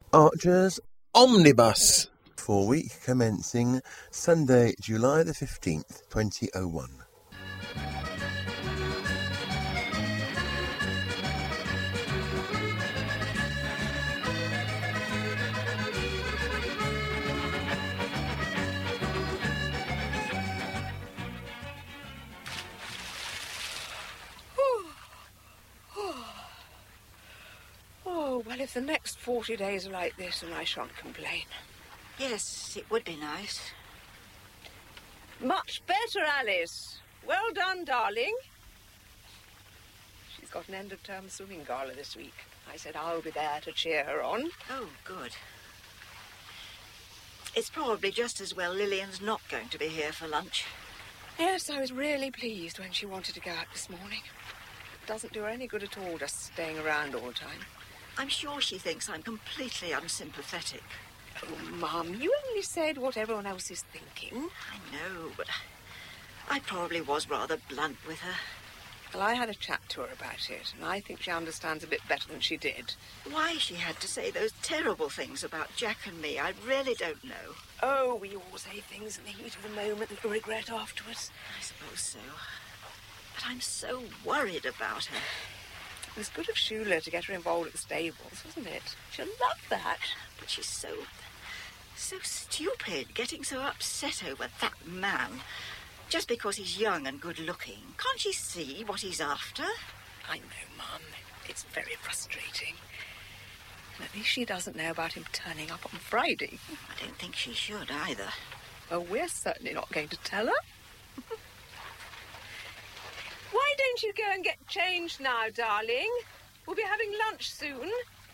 Archer's Omnibus. For week commencing Sunday, July the 15th, 2001. Well, if the next 40 days are like this, then I shan't complain. Yes, it would be nice. Much better, Alice. Well done, darling. She's got an end-of-term swimming gala this week. I said I'll be there to cheer her on. Oh, good. It's probably just as well Lillian's not going to be here for lunch. Yes, I was really pleased when she wanted to go out this morning. It doesn't do her any good at all just staying around all the time. I'm sure she thinks I'm completely unsympathetic. Oh, Mum, you only said what everyone else is thinking. I know, but I probably was rather blunt with her. Well, I had a chat to her about it, and I think she understands a bit better than she did. Why she had to say those terrible things about Jack and me, I really don't know. Oh, we all say things in the heat of the moment that we regret afterwards. I suppose so. But I'm so worried about her. It was good of Shula to get her involved at the stables, wasn't it? She'll love that. But she's so stupid, getting so upset over that man. Just because he's young and good-looking. Can't she see what he's after? I know, Mum. It's very frustrating. And at least she doesn't know about him turning up on Friday. I don't think she should either. Well, we're certainly not going to tell her. Why don't you go and get changed now, darling? We'll be having lunch soon.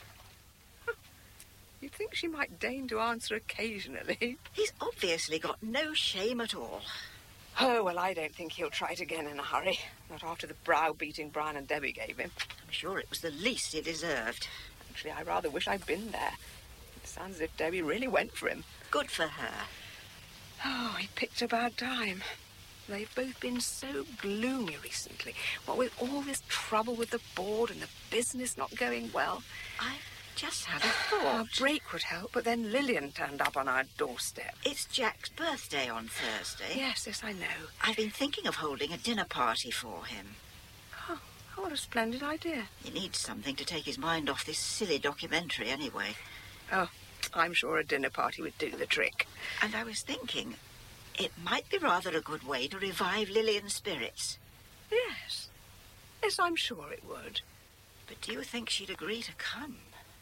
You'd think she might deign to answer occasionally. He's obviously got no shame at all. Oh, well, I don't think he'll try it again in a hurry. Not after the browbeating Brian and Debbie gave him. I'm sure it was the least he deserved. Actually, I rather wish I'd been there. It sounds as if Debbie really went for him. Good for her. Oh, he picked a bad time. They've both been so gloomy recently. What with all this trouble with the board and the business not going well. I just had a thought. A break would help, but then Lillian turned up on our doorstep. It's Jack's birthday on Thursday. Yes, I know. I've been thinking of holding a dinner party for him. Oh, what a splendid idea. He needs something to take his mind off this silly documentary anyway. Oh, I'm sure a dinner party would do the trick. And I was thinking, it might be rather a good way to revive Lillian's spirits. Yes. Yes, I'm sure it would. But do you think she'd agree to come?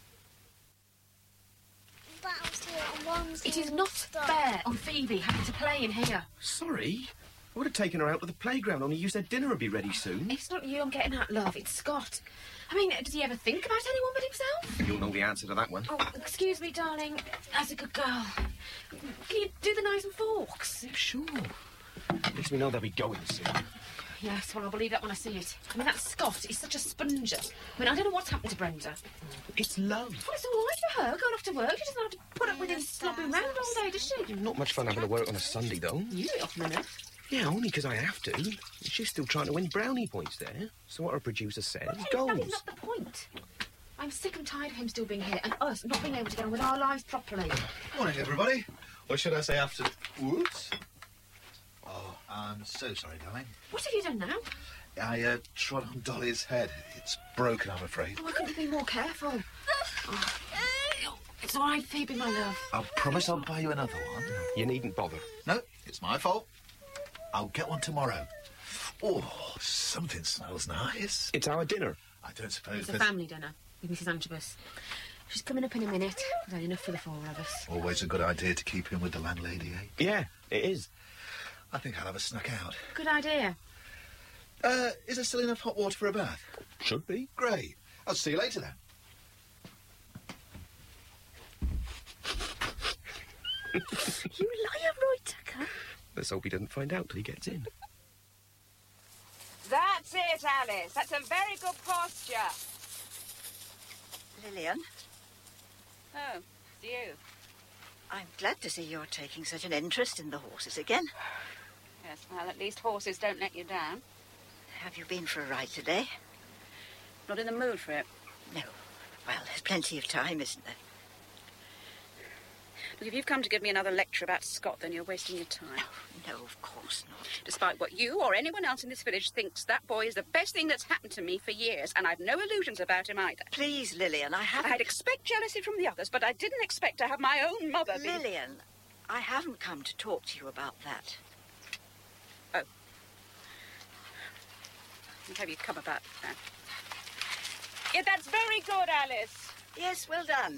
It is not fair on Phoebe having to play in here. Sorry? I would have taken her out to the playground, only you said dinner would be ready soon. It's not you I'm getting at, love. It's Scott. I mean, does he ever think about anyone but himself? You'll know the answer to that one. Oh, excuse me, darling. That's a good girl. Can you do the knives and forks? Sure. At least we know they'll be going soon. Yes, well, I'll believe that when I see it. I mean, that Scott is such a sponger. I mean, I don't know what's happened to Brenda. It's love. Well, it's all right for her, going off to work. She doesn't have to put up with him slobbering round all day, does she? Not much fun having to work on a Sunday, though. You do it often enough. Yeah, only because I have to. She's still trying to win brownie points there. So what our producer says goes. That is not the point. I'm sick and tired of him still being here and us not being able to get on with our lives properly. Morning, everybody. Or should I say after... Whoops. Oh, I'm so sorry, darling. What have you done now? I trod on Dolly's head. It's broken, I'm afraid. Oh, I couldn't be more careful. Oh. It's all right, Phoebe, my love. I promise I'll buy you another one. You needn't bother. No, it's my fault. I'll get one tomorrow. Oh, something smells nice. It's our dinner. I don't suppose It's a there's... family dinner with Mrs. Antrobus. She's coming up in a minute. There's enough for the four of us. Always a good idea to keep in with the landlady, eh? Yeah, it is. I think I'll have a snuck out. Good idea. Is there still enough hot water for a bath? Should be. Great. I'll see you later, then. You liar, Roy Tucker. Let's hope he doesn't find out till he gets in. That's it, Alice. That's a very good posture. Lillian, Oh, it's you. I'm glad to see you're taking such an interest in the horses again. Yes, well, at least horses don't let you down. Have you been for a ride today? Not in the mood for it. No. Well, there's plenty of time, isn't there? Look, if you've come to give me another lecture about Scott, then you're wasting your time. No, of course not. Despite what you or anyone else in this village thinks, that boy is the best thing that's happened to me for years, and I've no illusions about him either. Please, Lillian, I'd expect jealousy from the others, but I didn't expect to have my own mother be... Lillian, I haven't come to talk to you about that. Oh. And have you come about that? Yeah, that's very good, Alice. Yes, well done.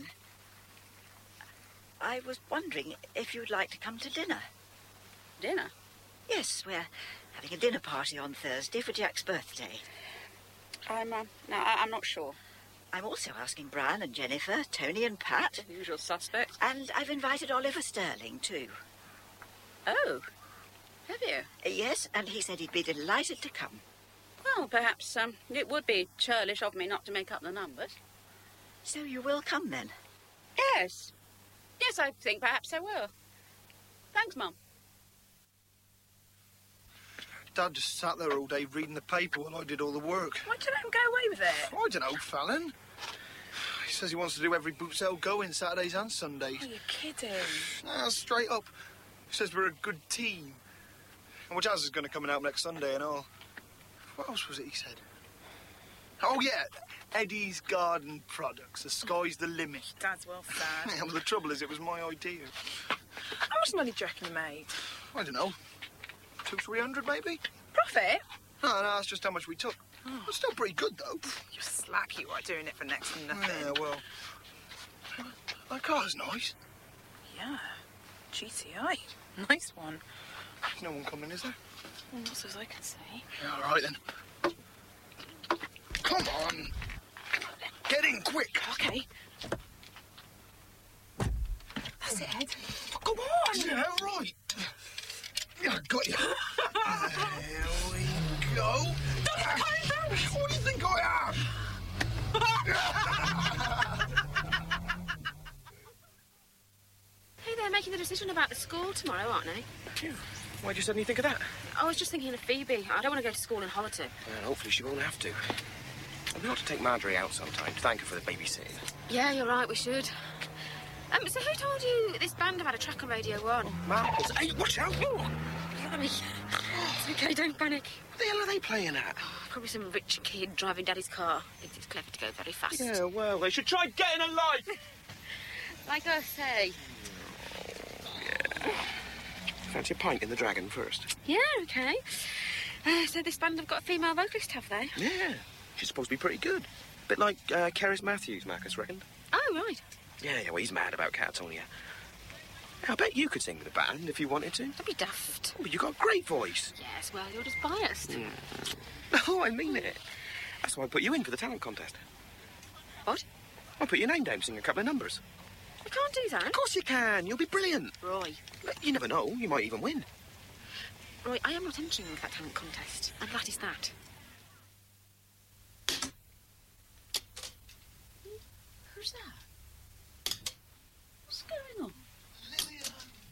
I was wondering if you'd like to come to dinner. Dinner? Yes, we're having a dinner party on Thursday for Jack's birthday. I'm not sure. I'm also asking Brian and Jennifer, Tony and Pat. The usual suspects. And I've invited Oliver Sterling, too. Oh, have you? Yes, and he said he'd be delighted to come. Well, perhaps it would be churlish of me not to make up the numbers. So you will come, then? Yes. Yes, I think perhaps I will. Thanks, Mum. Dad just sat there all day reading the paper while I did all the work. Why don't you let him go away with it? I don't know, Fallon. He says he wants to do every boot sale going Saturdays and Sundays. Oh, you're kidding. Nah, straight up. He says we're a good team. And Jazz is going to come and help next Sunday and all. What else was it he said? Oh, yeah. Eddie's Garden Products. The sky's the limit. Dad's well sad. Yeah, well, the trouble is it was my idea. How much money do you reckon you made? I don't know. 200-300 maybe? Profit? No, that's just how much we took. Oh. It's still pretty good, though. You're slack, you are, doing it for next to nothing. Yeah, well... That car's nice. Yeah. GTI. Nice one. No one coming, is there? Well, not so as I can see. Yeah, all right, then. Come on. Get in quick. OK. That's it, Ed. Oh, come on. Yeah, right. Yeah, I got you. There we go. What do you think I am? Hey, they're making the decision about the school tomorrow, aren't they? Phew. Why'd you suddenly think of that? I was just thinking of Phoebe. I don't want to go to school in Hollerton. Well, hopefully she won't have to. We ought to take Marjorie out sometime to thank her for the babysitting. Yeah, you're right, we should. So who told you this band have had a track on Radio 1? Marcus, hey, watch out! Blimey. It's OK, don't panic. What the hell are they playing at? Probably some rich kid driving Daddy's car. Thinks it's clever to go very fast. Yeah, well, they should try getting a life! Like I say. Yeah. Fancy a pint in the Dragon first? Yeah, OK. So this band have got a female vocalist, have they? Yeah. She's supposed to be pretty good. Bit like Keris Matthews, Marcus reckoned. Oh, right. Yeah, well, he's mad about Catatonia. I bet you could sing with the band if you wanted to. Don't be daft. Oh, but you got a great voice. Yes, well, you're just biased. Oh, I mean it. That's why I put you in for the talent contest. What? I put your name down, sing a couple of numbers. I can't do that. Of course you can. You'll be brilliant. Roy. You never know. You might even win. Roy, I am not entering that talent contest, and that is that. Who's that? What's going on? Lillian!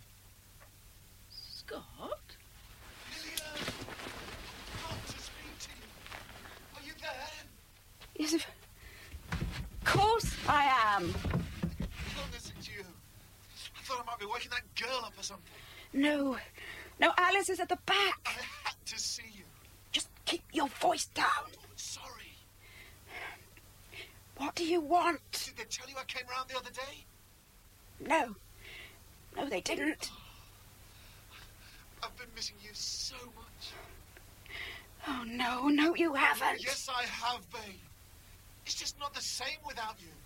Scott? Lillian! Got to speak to you. Are you there? Yes, of course I am. Goodness, it's you. I thought I might be waking that girl up or something. No, Alice is at the back. I had to see you. Just keep your voice down. Sorry. What do you want? Did they tell you I came round the other day? No, they didn't. I've been missing you so much. Oh, no, you haven't. Yes, I have, babe. It's just not the same without you.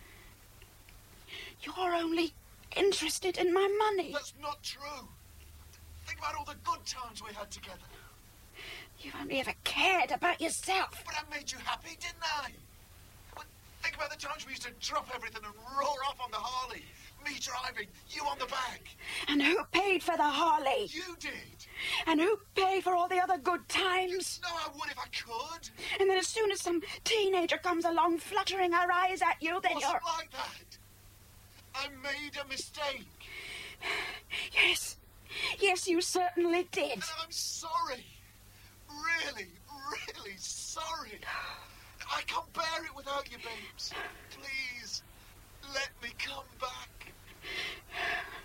You're only interested in my money. That's not true. Think about all the good times we had together. You've only ever cared about yourself. But I made you happy, didn't I? Well, think about the times we used to drop everything and roar off on the Harley. Me driving, you on the back. And who paid for the Harley? You did. And who paid for all the other good times? No, I would if I could. And then as soon as some teenager comes along fluttering her eyes at you, then Wasn't you're... like that. I made a mistake. Yes, you certainly did. And I'm sorry. Really, really sorry. I can't bear it without you, babes. Please, let me come back.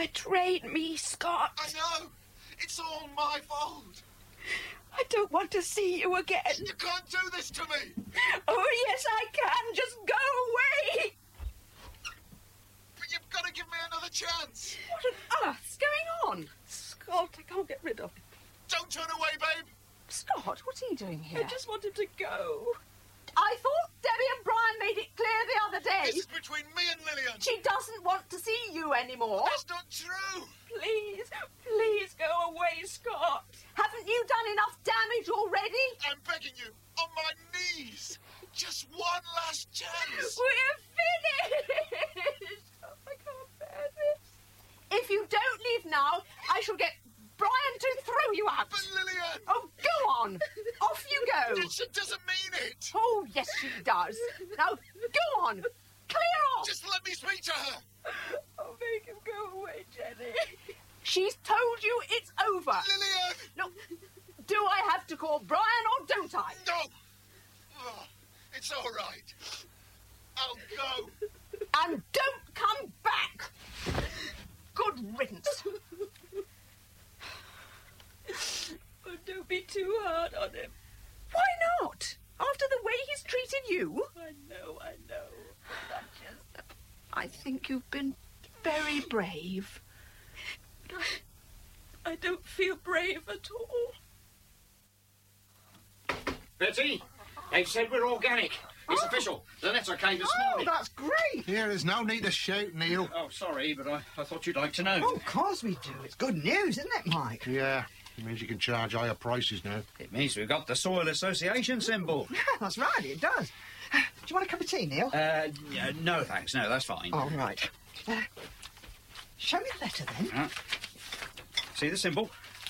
betrayed me, Scott. I know. It's all my fault. I don't want to see you again. You can't do this to me. Oh, yes, I can. Just go away. But you've got to give me another chance. What on earth's going on? Scott, I can't get rid of him. Don't turn away, babe. Scott, what's he doing here? I just want him to go. I thought Debbie and Brian made it clear the other day. This is between me and Lillian. She doesn't want to see you anymore. That's not true. Please, please go away, Scott. Haven't you done enough damage already? I'm begging you, on my knees. Just one last chance. We're finished. Oh, I can't bear this. If you don't leave now, I shall get Brian to throw you out. But Lillian! Oh, go on. Off you go. She doesn't mean it. Oh, yes, she does. Now, go on. Clear off. Just let me speak to her. Oh, make him go away, Jenny. She's told you it's over. Lillian! No. Do I have to call Brian or don't I? No. Oh, it's all right. I'll go. And don't come back. Good riddance. Oh, don't be too hard on him. Why not? After the way he's treated you? I know. Duchess. I think you've been very brave. But I don't feel brave at all. Betty, they've said we're organic. It's official. The letter came this morning. That's great. Here, there's no need to shout, Neil. Oh, sorry, but I thought you'd like to know. Oh, of course we do. It's good news, isn't it, Mike? Yeah, it means you can charge higher prices now. It means we've got the Soil Association symbol. Yeah, that's right, it does. Do you want a cup of tea, Neil? No, thanks. No, that's fine. All right. Show me the letter, then. See the symbol?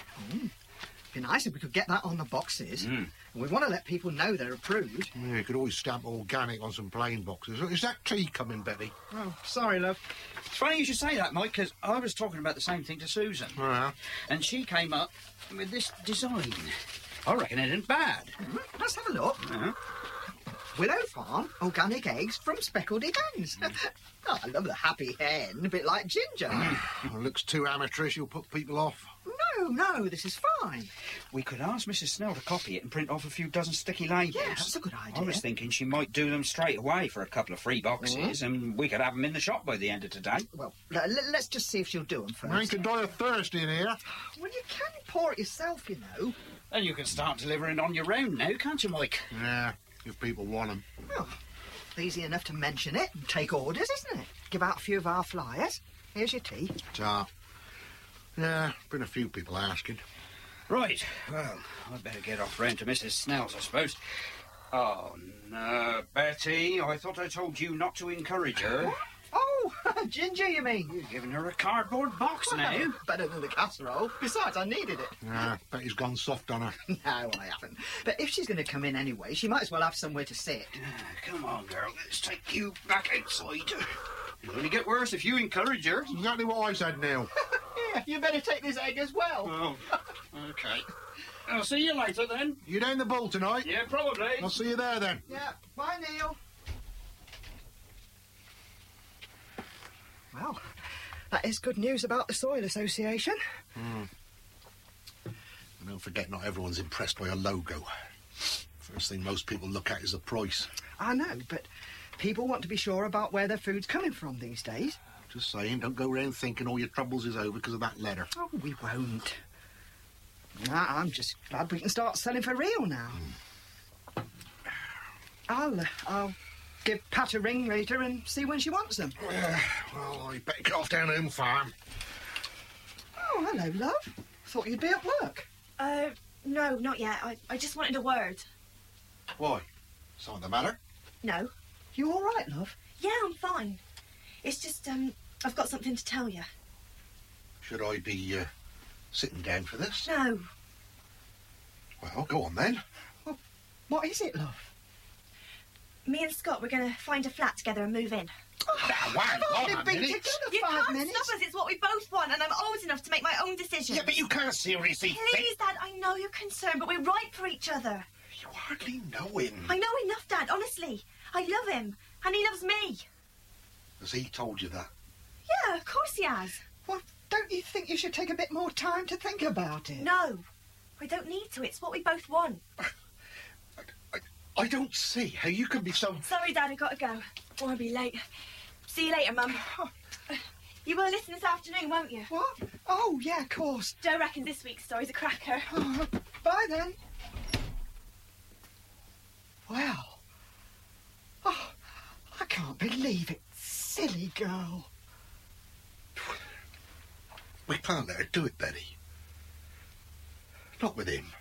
Be nice if we could get that on the boxes. We want to let people know they're approved. Yeah, you could always stamp organic on some plain boxes. Is that tea coming, Betty? Oh, sorry, love. It's funny you should say that, Mike, because I was talking about the same thing to Susan. And she came up with this design. I reckon it isn't bad. Let's have a look. Willow Farm organic eggs from Speckledy Hens. Oh, I love the happy hen, a bit like Ginger. It looks too amateurish, you'll put people off. No, this is fine. We could ask Mrs. Snell to copy it and print off a few dozen sticky labels. Yeah, that's a good idea. I was thinking she might do them straight away for a couple of free boxes, and we could have them in the shop by the end of today. Well, let's just see if she'll do them first. I can die of thirst in here. Well, you can pour it yourself, you know. And you can start delivering on your own now, can't you, Mike? Yeah, if people want them. Well, easy enough to mention it and take orders, isn't it? Give out a few of our flyers. Here's your tea. Ta. Yeah, been a few people asking. Right, well, I'd better get off round to Mrs. Snell's, I suppose. Oh, no, Betty, I thought I told you not to encourage her. Oh, Ginger, you mean? You're giving her a cardboard box now. Better than the casserole. Besides, I needed it. Yeah, Betty's gone soft on her. No, I haven't. But if she's going to come in anyway, she might as well have somewhere to sit. Come on, girl, let's take you back outside. It'll only get worse if you encourage her. Exactly what I said, Neil. Yeah, you better take this egg as well. Oh, OK. I'll see you later, then. You down the Bull tonight? Yeah, probably. I'll see you there, then. Yeah, bye, Neil. Well, that is good news about the Soil Association. And don't forget, not everyone's impressed by a logo. First thing most people look at is the price. I know, but people want to be sure about where their food's coming from these days. Just saying, don't go round thinking all your troubles is over because of that letter. Oh, we won't. I'm just glad we can start selling for real now. I'll give Pat a ring later and see when she wants them. Well, I better get off down home farm. Oh, hello, love. Thought you'd be at work. No, not yet. I just wanted a word. Why? Something the matter? No. You all right, love? Yeah, I'm fine. It's just, I've got something to tell you. Should I be, sitting down for this? No. Well, go on then. Well, what is it, love? Me and Scott, we're going to find a flat together and move in. They've been together You 5 can't minutes. stop us. It's what we both want, and I'm old enough to make my own decision. Yeah, but you can't seriously Please, Dad, I know you're concerned, but we're right for each other. You hardly know him. I know enough, Dad, honestly. I love him, and he loves me. Has he told you that? Yeah, of course he has. Well, don't you think you should take a bit more time to think about it? No, I don't need to. It's what we both want. I don't see how you can be so... Sorry, Dad, I've got to go. Or I'll be late. See you later, Mum. You will listen this afternoon, won't you? What? Oh, yeah, of course. Joe reckons this week's story's a cracker. Oh, bye, then. Well. Oh, I can't believe it. Silly girl. We can't let her do it, Betty. Not with him.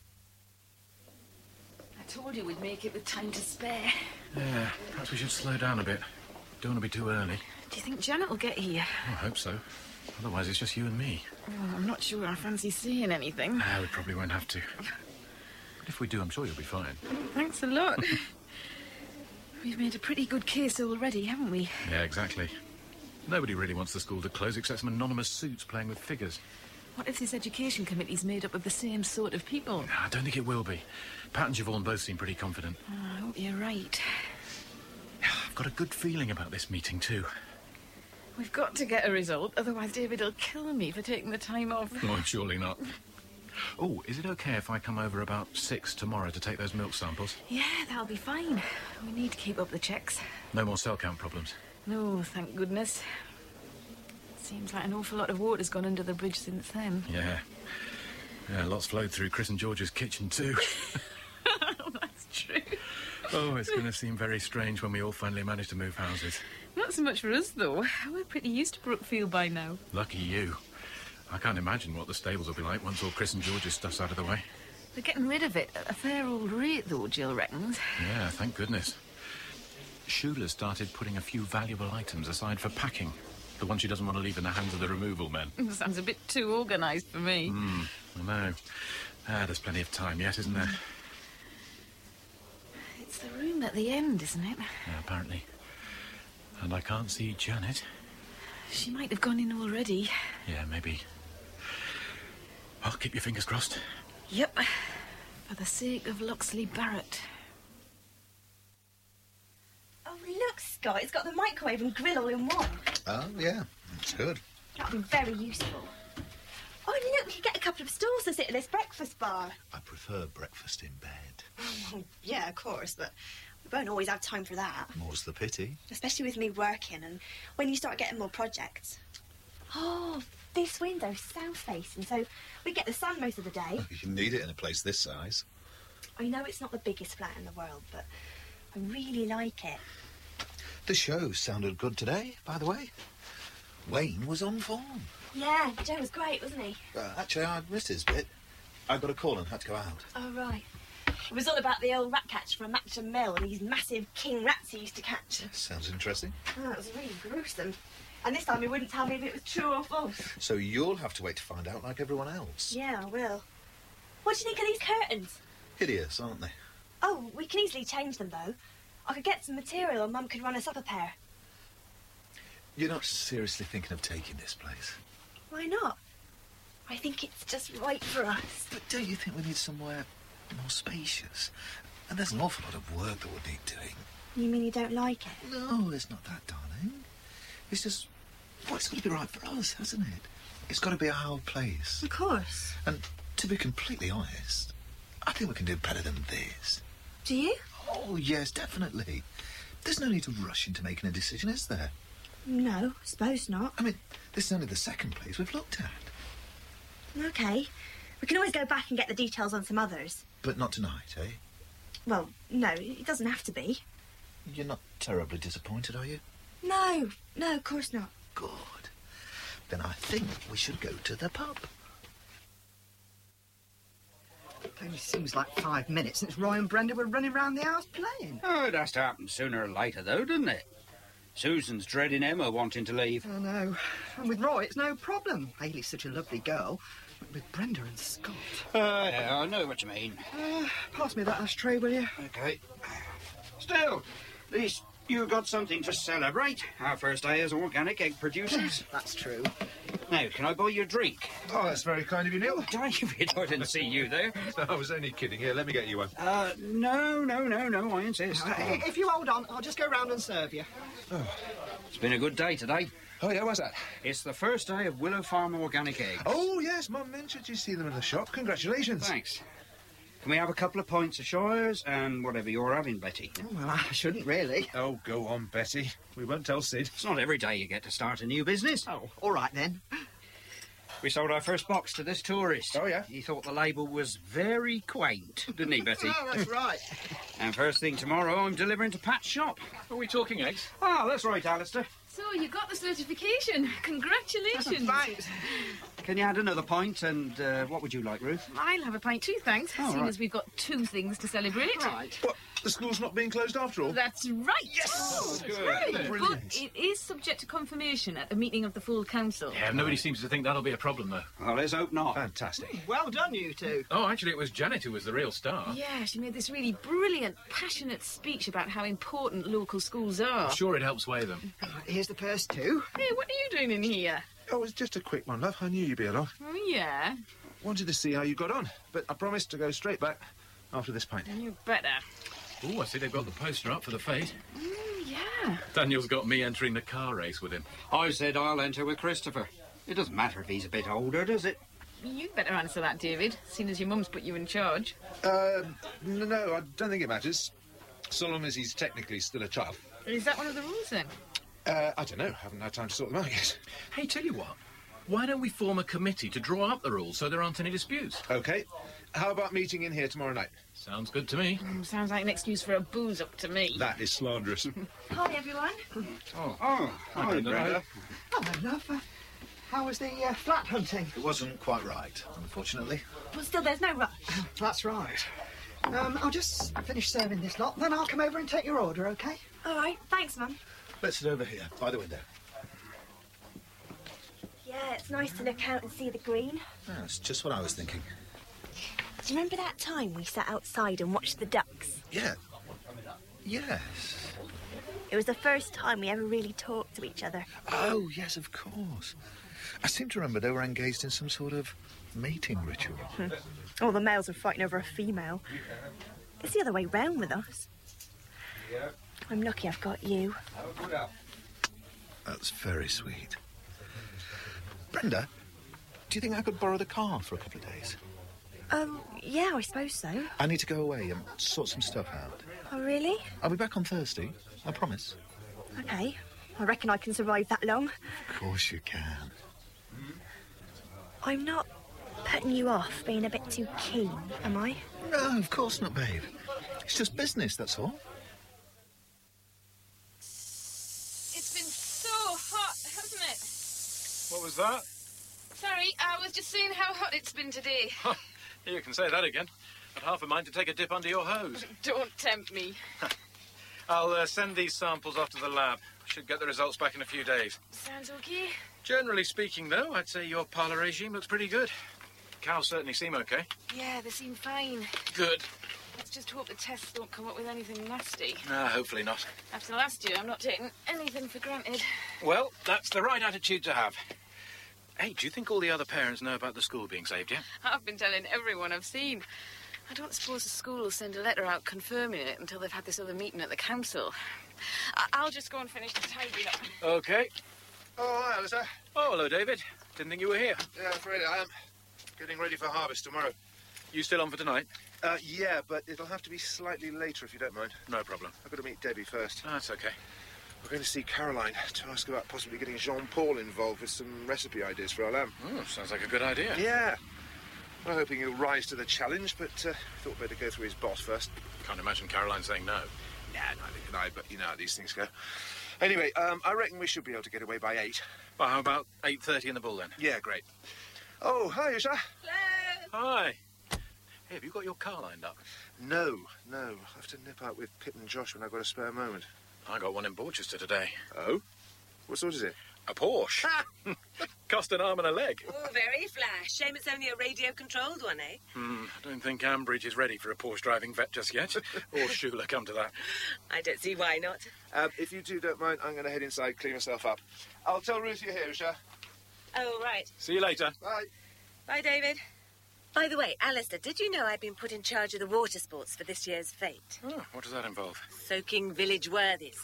I told you we'd make it with time to spare. Yeah, perhaps we should slow down a bit. Don't want to be too early. Do you think Janet will get here? I hope so. Otherwise, it's just you and me. Oh, I'm not sure I fancy seeing anything. We probably won't have to. But if we do, I'm sure you'll be fine. Thanks a lot. We've made a pretty good case already, haven't we? Yeah, exactly. Nobody really wants the school to close except some anonymous suits playing with figures. What if this education committee's made up of the same sort of people? I don't think it will be. Pat and Siobhan both seem pretty confident. Oh, I hope you're right. I've got a good feeling about this meeting, too. We've got to get a result, otherwise David will kill me for taking the time off. Oh, surely not. Oh, is it okay if I come over about 6 tomorrow to take those milk samples? Yeah, that'll be fine. We need to keep up the checks. No more cell count problems? No, thank goodness. Seems like an awful lot of water's gone under the bridge since then. Yeah. Yeah, lots flowed through Chris and George's kitchen, too. That's true. Oh, it's going to seem very strange when we all finally manage to move houses. Not so much for us, though. We're pretty used to Brookfield by now. Lucky you. I can't imagine what the stables will be like once all Chris and George's stuff's out of the way. They're getting rid of it at a fair old rate, though, Jill reckons. Yeah, thank goodness. Shula started putting a few valuable items aside for packing. The one she doesn't want to leave in the hands of the removal men. Sounds a bit too organised for me. I know. There's plenty of time yet, isn't there? It's the room at the end, isn't it? Yeah, apparently. And I can't see Janet. She might have gone in already. Yeah, maybe. Well, keep your fingers crossed. Yep. For the sake of Loxley Barrett. Oh, look, Scott, it's got the microwave and grill all in one. Oh, yeah, it's good. That'll be very useful. Oh, and look, we could get a couple of stools to sit at this breakfast bar. I prefer breakfast in bed. Oh, yeah, of course, but we won't always have time for that. More's the pity. Especially with me working and when you start getting more projects. Oh, this window's south-facing, so we get the sun most of the day. You need it in a place this size. I know it's not the biggest flat in the world, but I really like it. The show sounded good today, by the way. Wayne was on form. Yeah, Joe was great, wasn't he? Actually, I missed his bit. I got a call and had to go out. Oh, right. It was all about the old rat catch from Matcham Mill and these massive king rats he used to catch. Sounds interesting. Oh, it was really gruesome. And this time he wouldn't tell me if it was true or false. So you'll have to wait to find out like everyone else. Yeah, I will. What do you think of these curtains? Hideous, aren't they? Oh, we can easily change them, though. I could get some material and Mum could run us up a pair. You're not seriously thinking of taking this place? Why not? I think it's just right for us. But don't you think we need somewhere more spacious? And there's an awful lot of work that would need doing. You mean you don't like it? No, it's not that, darling. It's just... well, it's got to be right for us, hasn't it? It's got to be our place. Of course. And to be completely honest, I think we can do better than this. Do you? Oh, yes, definitely. There's no need to rush into making a decision, is there? No, I suppose not. I mean, this is only the second place we've looked at. OK. We can always go back and get the details on some others. But not tonight, eh? Well, no, it doesn't have to be. You're not terribly disappointed, are you? No, of course not. Good. Then I think we should go to the pub. It only seems like 5 minutes since Roy and Brenda were running round the house playing. Oh, it has to happen sooner or later, though, doesn't it? Susan's dreading Emma wanting to leave. I know. And with Roy, it's no problem. Hayley's such a lovely girl. But with Brenda and Scott... yeah, I know what you mean. Pass me that ashtray, will you? OK. Still, at least you got something to celebrate. Our first day as organic egg producers. That's true. Now, can I buy you a drink? Oh, that's very kind of you, Neil. David, I didn't see you there. I was only kidding. Here, let me get you one. No, I insist. If you hold on, I'll just go round and serve you. Oh, It's been a good day today. Oh, yeah, what's that? It's the first day of Willow Farm organic eggs. Oh, yes, Mum mentioned you see them in the shop. Congratulations. Thanks. Can we have a couple of pints of Shires and whatever you're having, Betty? Oh, well, I shouldn't really. Oh, go on, Betty. We won't tell Sid. It's not every day you get to start a new business. Oh, all right then. We sold our first box to this tourist. Oh, yeah? He thought the label was very quaint, didn't he, Betty? Oh, that's right. And first thing tomorrow, I'm delivering to Pat's shop. Are we talking eggs? Ah, that's right, Alistair. So you got the certification. Congratulations. Thanks. Can you add another pint? And what would you like, Ruth? I'll have a pint too, thanks. Oh, seeing right. as we've got 2 things to celebrate. Right. What? The school's not being closed after all? That's right. Yes! That's Good. right. Brilliant. But it is subject to confirmation at a meeting of the full council. Yeah, nobody seems to think that'll be a problem, though. Well, let's hope not. Fantastic. Well done, you two. Oh, actually, it was Janet who was the real star. Yeah, she made this really brilliant, passionate speech about how important local schools are. I'm sure it helps weigh them. Here's the purse too. Hey, what are you doing in here? Oh, it's just a quick one, love. I knew you'd be along. Oh, yeah? Wanted to see how you got on, but I promised to go straight back after this pint. You better. Oh, I see they've got the poster up for the fete. Yeah. Daniel's got me entering the car race with him. I said I'll enter with Christopher. It doesn't matter if he's a bit older, does it? You'd better answer that, David, seeing as your mum's put you in charge. No, I don't think it matters. So long as he's technically still a child. Is that one of the rules, then? I don't know. Haven't had time to sort them out yet. Hey, tell you what. Why don't we form a committee to draw up the rules so there aren't any disputes? OK. How about meeting in here tomorrow night? Sounds good to me. Sounds like an excuse for a booze-up to me. That is slanderous. Hi, everyone. Oh, hi, Brenda. Hello, love. How was the flat hunting? It wasn't quite right, unfortunately. But still, there's no rush. That's right. I'll just finish serving this lot, then I'll come over and take your order, OK? All right, thanks, Mum. Let's sit over here, by the window. Yeah, it's nice to look out and see the green. That's just what I was thinking. Do you remember that time we sat outside and watched the ducks? Yeah. Yes. It was the first time we ever really talked to each other. Oh, yes, of course. I seem to remember they were engaged in some sort of mating ritual. All the males are fighting over a female. It's the other way round with us. I'm lucky I've got you. That's very sweet. Brenda, do you think I could borrow the car for a couple of days? Yeah, I suppose so. I need to go away and sort some stuff out. Oh, really? I'll be back on Thursday, I promise. Okay. I reckon I can survive that long. Of course you can. I'm not putting you off being a bit too keen, am I? No, of course not, babe. It's just business, that's all. It's been so hot, hasn't it? What was that? Sorry, I was just saying how hot it's been today. You can say that again. I'd half a mind to take a dip under your hose. Don't tempt me. I'll send these samples off to the lab. Should get the results back in a few days. Sounds okay. Generally speaking, though, I'd say your parlour regime looks pretty good. Cows certainly seem okay. Yeah, they seem fine. Good. Let's just hope the tests don't come up with anything nasty. Hopefully not. After last year, I'm not taking anything for granted. Well, that's the right attitude to have. Hey, do you think all the other parents know about the school being saved yet? I've been telling everyone I've seen. I don't suppose the school will send a letter out confirming it until they've had this other meeting at the council. I'll just go and finish the tidying up. OK. Oh, hi, Alistair. Oh, hello, David. Didn't think you were here. Yeah, I'm afraid I am. Getting ready for harvest tomorrow. You still on for tonight? Yeah, but it'll have to be slightly later if you don't mind. No problem. I've got to meet Debbie first. That's OK. We're going to see Caroline to ask about possibly getting Jean-Paul involved with some recipe ideas for our lamb. Oh, sounds like a good idea. Yeah. I'm hoping he'll rise to the challenge, but thought better go through his boss first. Can't imagine Caroline saying no. Nah, neither can I, but you know how these things go. Anyway, I reckon we should be able to get away by 8. Well, how about 8:30 in the Bull, then? Yeah, great. Oh, hi, Usha. Hello. Hi. Hey, have you got your car lined up? No. I'll have to nip out with Pip and Josh when I've got a spare moment. I got one in Borchester today. Oh? What sort is it? A Porsche. Cost an arm and a leg. Oh, very flash. Shame it's only a radio-controlled one, eh? I don't think Ambridge is ready for a Porsche driving vet just yet. Or Schuler, come to that. I don't see why not. If you two don't mind, I'm going to head inside, clean myself up. I'll tell Ruth you're here, Usha. Oh, right. See you later. Bye. Bye, David. By the way, Alistair, did you know I've been put in charge of the water sports for this year's fete? Oh, what does that involve? Soaking village worthies.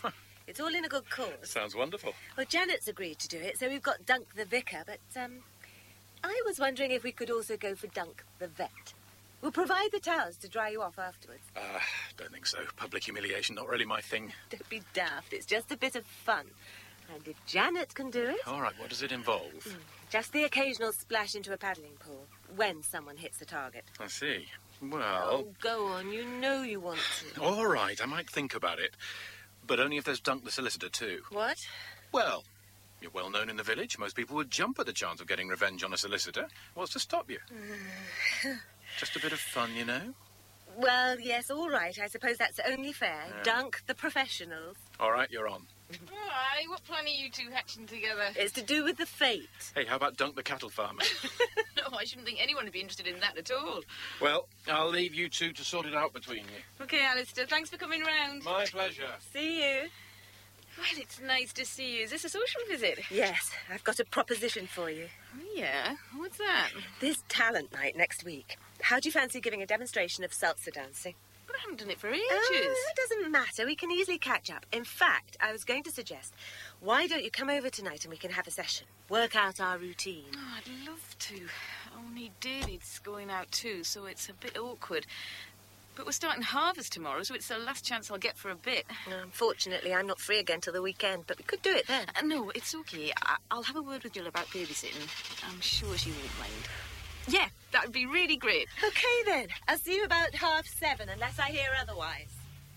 It's all in a good cause. Sounds wonderful. Well, Janet's agreed to do it, so we've got Dunk the Vicar, but, I was wondering if we could also go for Dunk the Vet. We'll provide the towels to dry you off afterwards. Don't think so. Public humiliation, not really my thing. Don't be daft. It's just a bit of fun. And if Janet can do it... All right, what does it involve? Just the occasional splash into a paddling pool when someone hits the target. I see. Well... Oh, go on. You know you want to. All right, I might think about it. But only if there's Dunk the solicitor, too. What? Well, you're well known in the village. Most people would jump at the chance of getting revenge on a solicitor. What's to stop you? Just a bit of fun, you know? Well, yes, all right. I suppose that's only fair. Yeah. Dunk the professionals. All right, you're on. Aye, what plan are you two hatching together? It's to do with the fate. Hey, how about Dunk the cattle farmer? No, I shouldn't think anyone would be interested in that at all. Well, I'll leave you two to sort it out between you. OK, Alistair, thanks for coming round. My pleasure. See you. Well, it's nice to see you. Is this a social visit? Yes, I've got a proposition for you. Oh, yeah? What's that? There's talent night next week. How do you fancy giving a demonstration of salsa dancing? But I haven't done it for ages. It doesn't matter. We can easily catch up. In fact, I was going to suggest, why don't you come over tonight and we can have a session? Work out our routine. Oh, I'd love to. Only David's going out too, so it's a bit awkward. But we're starting harvest tomorrow, so it's the last chance I'll get for a bit. Unfortunately, I'm not free again till the weekend, but we could do it then. No, it's OK. I'll have a word with Jill about babysitting. I'm sure she won't mind. Yeah, that would be really great. OK, then. I'll see you about 7:30, unless I hear otherwise.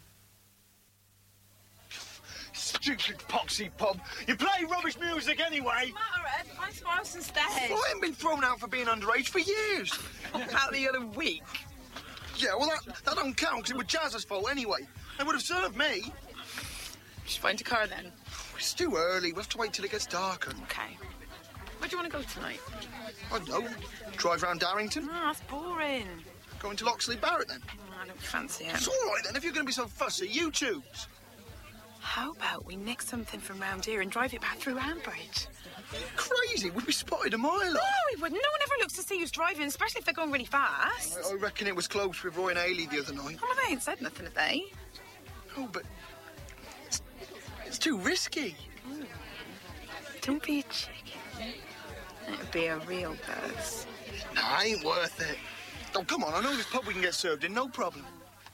Stupid poxy pub. You play rubbish music anyway. Matter, Ed? My spouse instead. I ain't been thrown out for being underage for years. About the other week. Yeah, well, that don't count, because it was Jazz's fault anyway. They would have served me. Just find a car, then. It's too early. We'll have to wait till it gets darker. OK. Where do you want to go tonight? I don't know. Drive round Darrington. Oh, that's boring. Going to Loxley Barrett, then? Oh, I don't fancy it. It's all right, then. If you're going to be so fussy, you choose. How about we nick something from round here and drive it back through Ambridge? Crazy. We'd be spotted a mile off. No, we wouldn't. No one ever looks to see who's driving, especially if they're going really fast. I reckon it was close with Roy and Ailey the other night. Well, they ain't said nothing, have they? Oh, but it's too risky. Don't be a chicken. It'd be a real buzz. Nah, ain't worth it. Oh, come on. I know this pub we can get served in, no problem.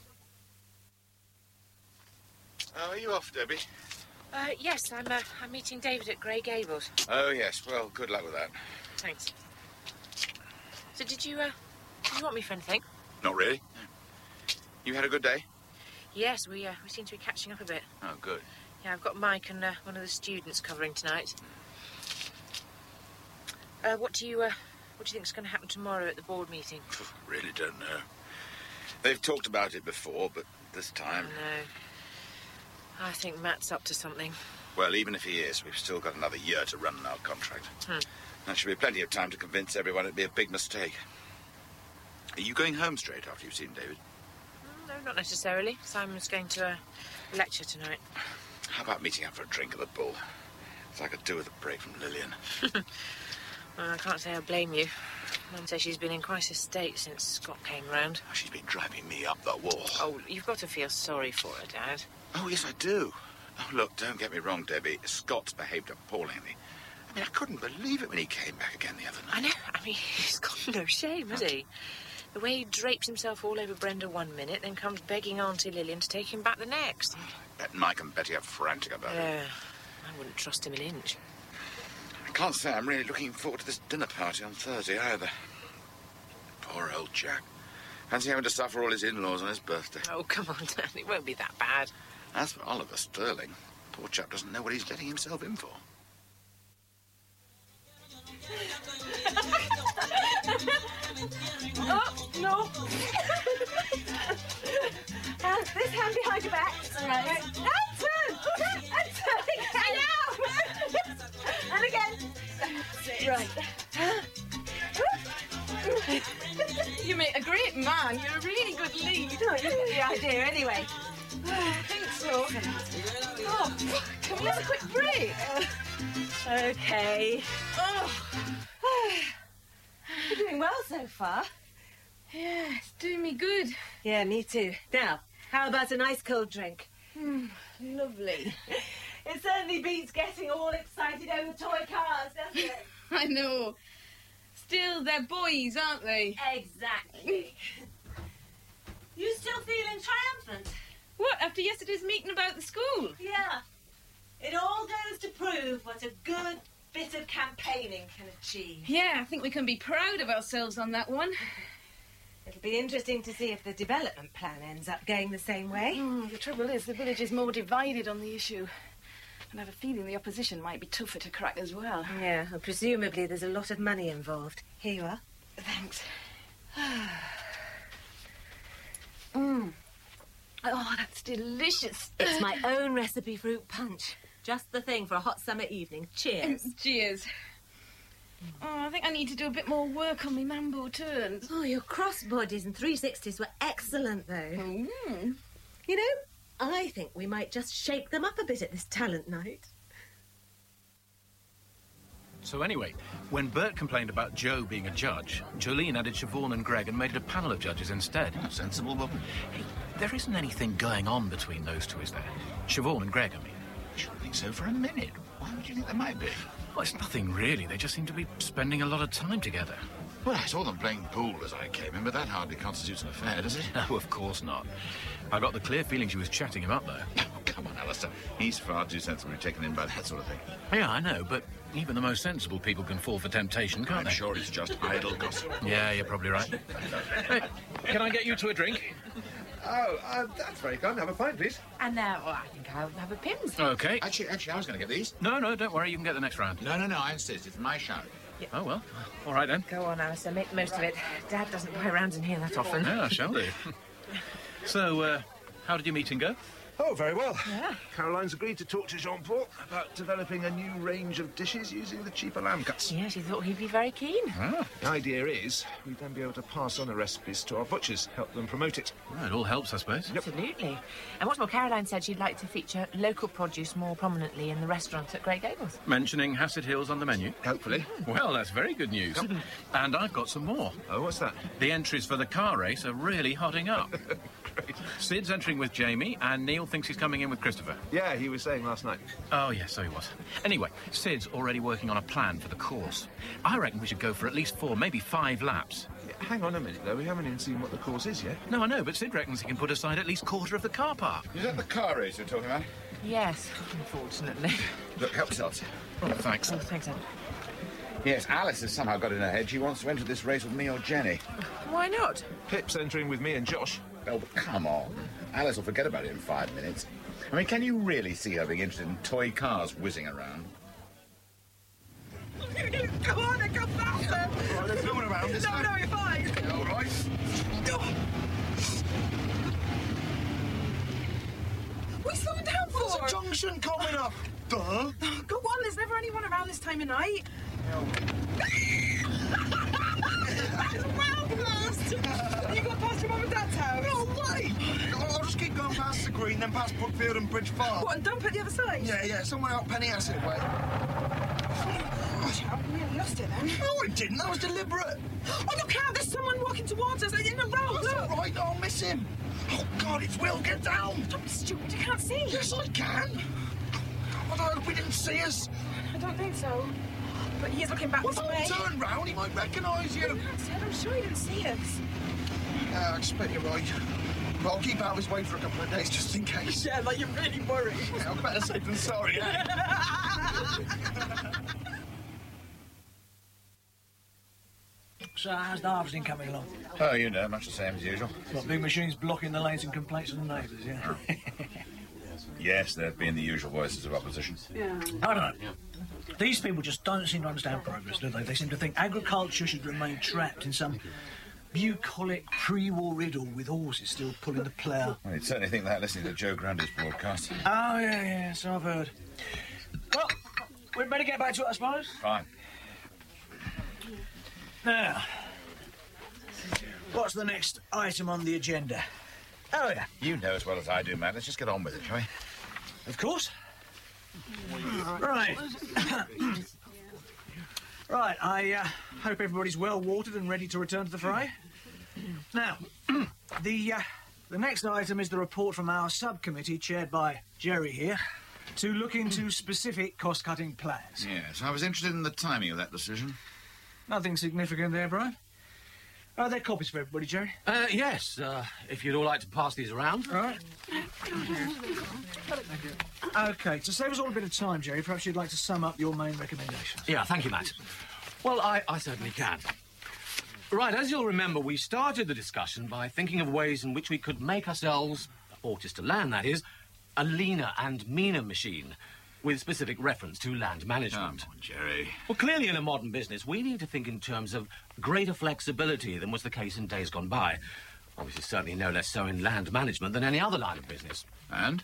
Oh, are you off, Debbie? Yes, I'm meeting David at Grey Gables. Oh, yes. Well, good luck with that. Thanks. So did you want me for anything? Not really. You had a good day? Yes, we seem to be catching up a bit. Oh, good. Yeah, I've got Mike and one of the students covering tonight. What do you think is going to happen tomorrow at the board meeting? Really don't know. They've talked about it before, but this time... No. I think Matt's up to something. Well, even if he is, we've still got another year to run our contract. That should be plenty of time to convince everyone it'd be a big mistake. Are you going home straight after you've seen David? No, not necessarily. Simon's going to a lecture tonight. How about meeting up for a drink at the Bull? So I could do with a break from Lillian. Well, I can't say I blame you. Mum says she's been in quite a state since Scott came round. She's been driving me up the wall. Oh, you've got to feel sorry for her, Dad. Oh, yes, I do. Oh, look, don't get me wrong, Debbie. Scott's behaved appallingly. I mean, I couldn't believe it when he came back again the other night. I know. I mean, he's got no shame, has he? The way he drapes himself all over Brenda one minute, then comes begging Auntie Lillian to take him back the next. I bet Mike and Betty are frantic about it. Yeah, I wouldn't trust him an inch. I can't say I'm really looking forward to this dinner party on Thursday either. Poor old Jack. Fancy having to suffer all his in-laws on his birthday. Oh, come on, Dad. It won't be that bad. As for Oliver Sterling, poor chap doesn't know what he's letting himself in for. Oh, no. This hand behind your back. All right. And turn. And turn. And again. Right. You make a great man. You're a really good lead. Oh, you get the idea anyway. I think so. Oh, can we have a quick break? Okay. Oh. You're doing well so far. Yeah, it's doing me good. Yeah, me too. Now, how about a nice cold drink? Lovely. It certainly beats getting all excited over toy cars, doesn't it? I know. Still, they're boys, aren't they? Exactly. You still feeling triumphant? What, after yesterday's meeting about the school? Yeah. It all goes to prove what a good bit of campaigning can achieve. Yeah, I think we can be proud of ourselves on that one. It'll be interesting to see if the development plan ends up going the same way. The trouble is, the village is more divided on the issue. And I have a feeling the opposition might be tougher to crack as well. Yeah, well, presumably there's a lot of money involved. Here you are. Thanks. Oh, that's delicious. It's my own recipe fruit punch. Just the thing for a hot summer evening. Cheers. Cheers. Oh, I think I need to do a bit more work on my mambo turns. Oh, your crossbodies and 360s were excellent, though. You know, I think we might just shake them up a bit at this talent night. So anyway, when Bert complained about Joe being a judge, Jolene added Siobhan and Greg and made it a panel of judges instead. Sensible woman. Hey, there isn't anything going on between those two, is there? Siobhan and Greg, I mean. I shouldn't think so for a minute. Why would you think there might be? Well, it's nothing really. They just seem to be spending a lot of time together. Well, I saw them playing pool as I came in, but that hardly constitutes an affair, does it? No, of course not. I got the clear feeling she was chatting him up, though. Oh, come on, Alistair. He's far too sensible to be taken in by that sort of thing. Yeah, I know, but even the most sensible people can fall for temptation, can't they? I'm sure it's just idle gossip. Yeah, you're probably right. Hey, can I get you two a drink? Oh, that's very kind. Have a pint, please. And now, I think I'll have a Pimm's. OK. Actually, I was going to get these. No, don't worry. You can get the next round. No, I insist. It's my show. Yeah. Oh, well. All right, then. Go on, Alistair. Make the most of it. Dad doesn't buy rounds in here that often. Yeah, I shall do. So, how did your meeting go? Oh, very well. Yeah. Caroline's agreed to talk to Jean-Paul about developing a new range of dishes using the cheaper lamb cuts. Yeah, she thought he'd be very keen. Ah. The idea is we'd then be able to pass on the recipes to our butchers, help them promote it. Well, it all helps, I suppose. Yep. Absolutely. And what's more, Caroline said she'd like to feature local produce more prominently in the restaurant at Great Gables. Mentioning Hassett Hills on the menu? Hopefully. Well, that's very good news. Yep. And I've got some more. Oh, what's that? The entries for the car race are really hotting up. Great. Sid's entering with Jamie, and Neil thinks he's coming in with Christopher. Yeah, he was saying last night. Oh, yes, so he was. Anyway, Sid's already working on a plan for the course. I reckon we should go for at least 4, maybe 5 laps. Yeah, hang on a minute, though. We haven't even seen what the course is yet. No, I know, but Sid reckons he can put aside at least quarter of the car park. Is that the car race you're talking about? Yes, unfortunately. Look, help yourself. Oh, thanks. Oh, thanks, Ed. Yes, Alice has somehow got in her head she wants to enter this race with me or Jenny. Why not? Pip's entering with me and Josh. Oh, but come on. Alice will forget about it in 5 minutes. I mean, can you really see her being interested in toy cars whizzing around? Come on, then, go faster! Oh, there's no one around, is there? No, you're fine. All right. What are you slowing down for? There's a junction coming up. Duh. Go on, there's never anyone around this time of night. That is well past. You got past your mum and dad's house? No way. I'll just keep going past the green, then past Brookfield and Bridge Farm. What, and dump at the other side? Yeah, somewhere out Penny Hassett way. Gosh, I really lost it then. No, I didn't. That was deliberate. Oh, look out, there's someone walking towards us in the road. That's Look. all right. I'll miss him. Oh, God, it's Will. Get down. Don't be stupid, you can't see. Yes, I can. I hope he didn't see us. I don't think so. But he is looking back Well, this don't way. turn round. He might recognise you. I'm sure he didn't see us. I expect you're right. But I'll keep out of his way for a couple of days just in case. Yeah, like you're really worried. Yeah, I'm better safe than sorry, eh? So how's the harvesting coming along? Oh, you know, much the same as usual. What, big machines blocking the lanes and complaints from the neighbours, yeah? Yes, there have been the usual voices of opposition. Yeah. I don't know. These people just don't seem to understand progress, do they? They seem to think agriculture should remain trapped in some bucolic pre-war riddle with horses still pulling the plough. Well, you'd certainly think that listening to Joe Grundy's broadcast. Oh, yeah, so I've heard. Well, we'd better get back to it, I suppose. Fine. Now, what's the next item on the agenda? Oh, yeah. You know as well as I do, man. Let's just get on with it, shall we? Of course. Right. Right, I hope everybody's well watered and ready to return to the fray. Now, the next item is the report from our subcommittee chaired by Jerry here to look into specific cost-cutting plans. Yes, I was interested in the timing of that decision. Nothing significant there, Brian. They're copies for everybody, Jerry. Yes, if you'd all like to pass these around. All right. OK, to save us all a bit of time, Jerry, perhaps you'd like to sum up your main recommendations. Yeah, thank you, Matt. Well, I certainly can. Right, as you'll remember, we started the discussion by thinking of ways in which we could make ourselves, or just to land, that is, a leaner and meaner machine, with specific reference to land management. Come on, Jerry. Well, clearly in a modern business, we need to think in terms of greater flexibility than was the case in days gone by. Obviously, certainly no less so in land management than any other line of business. And?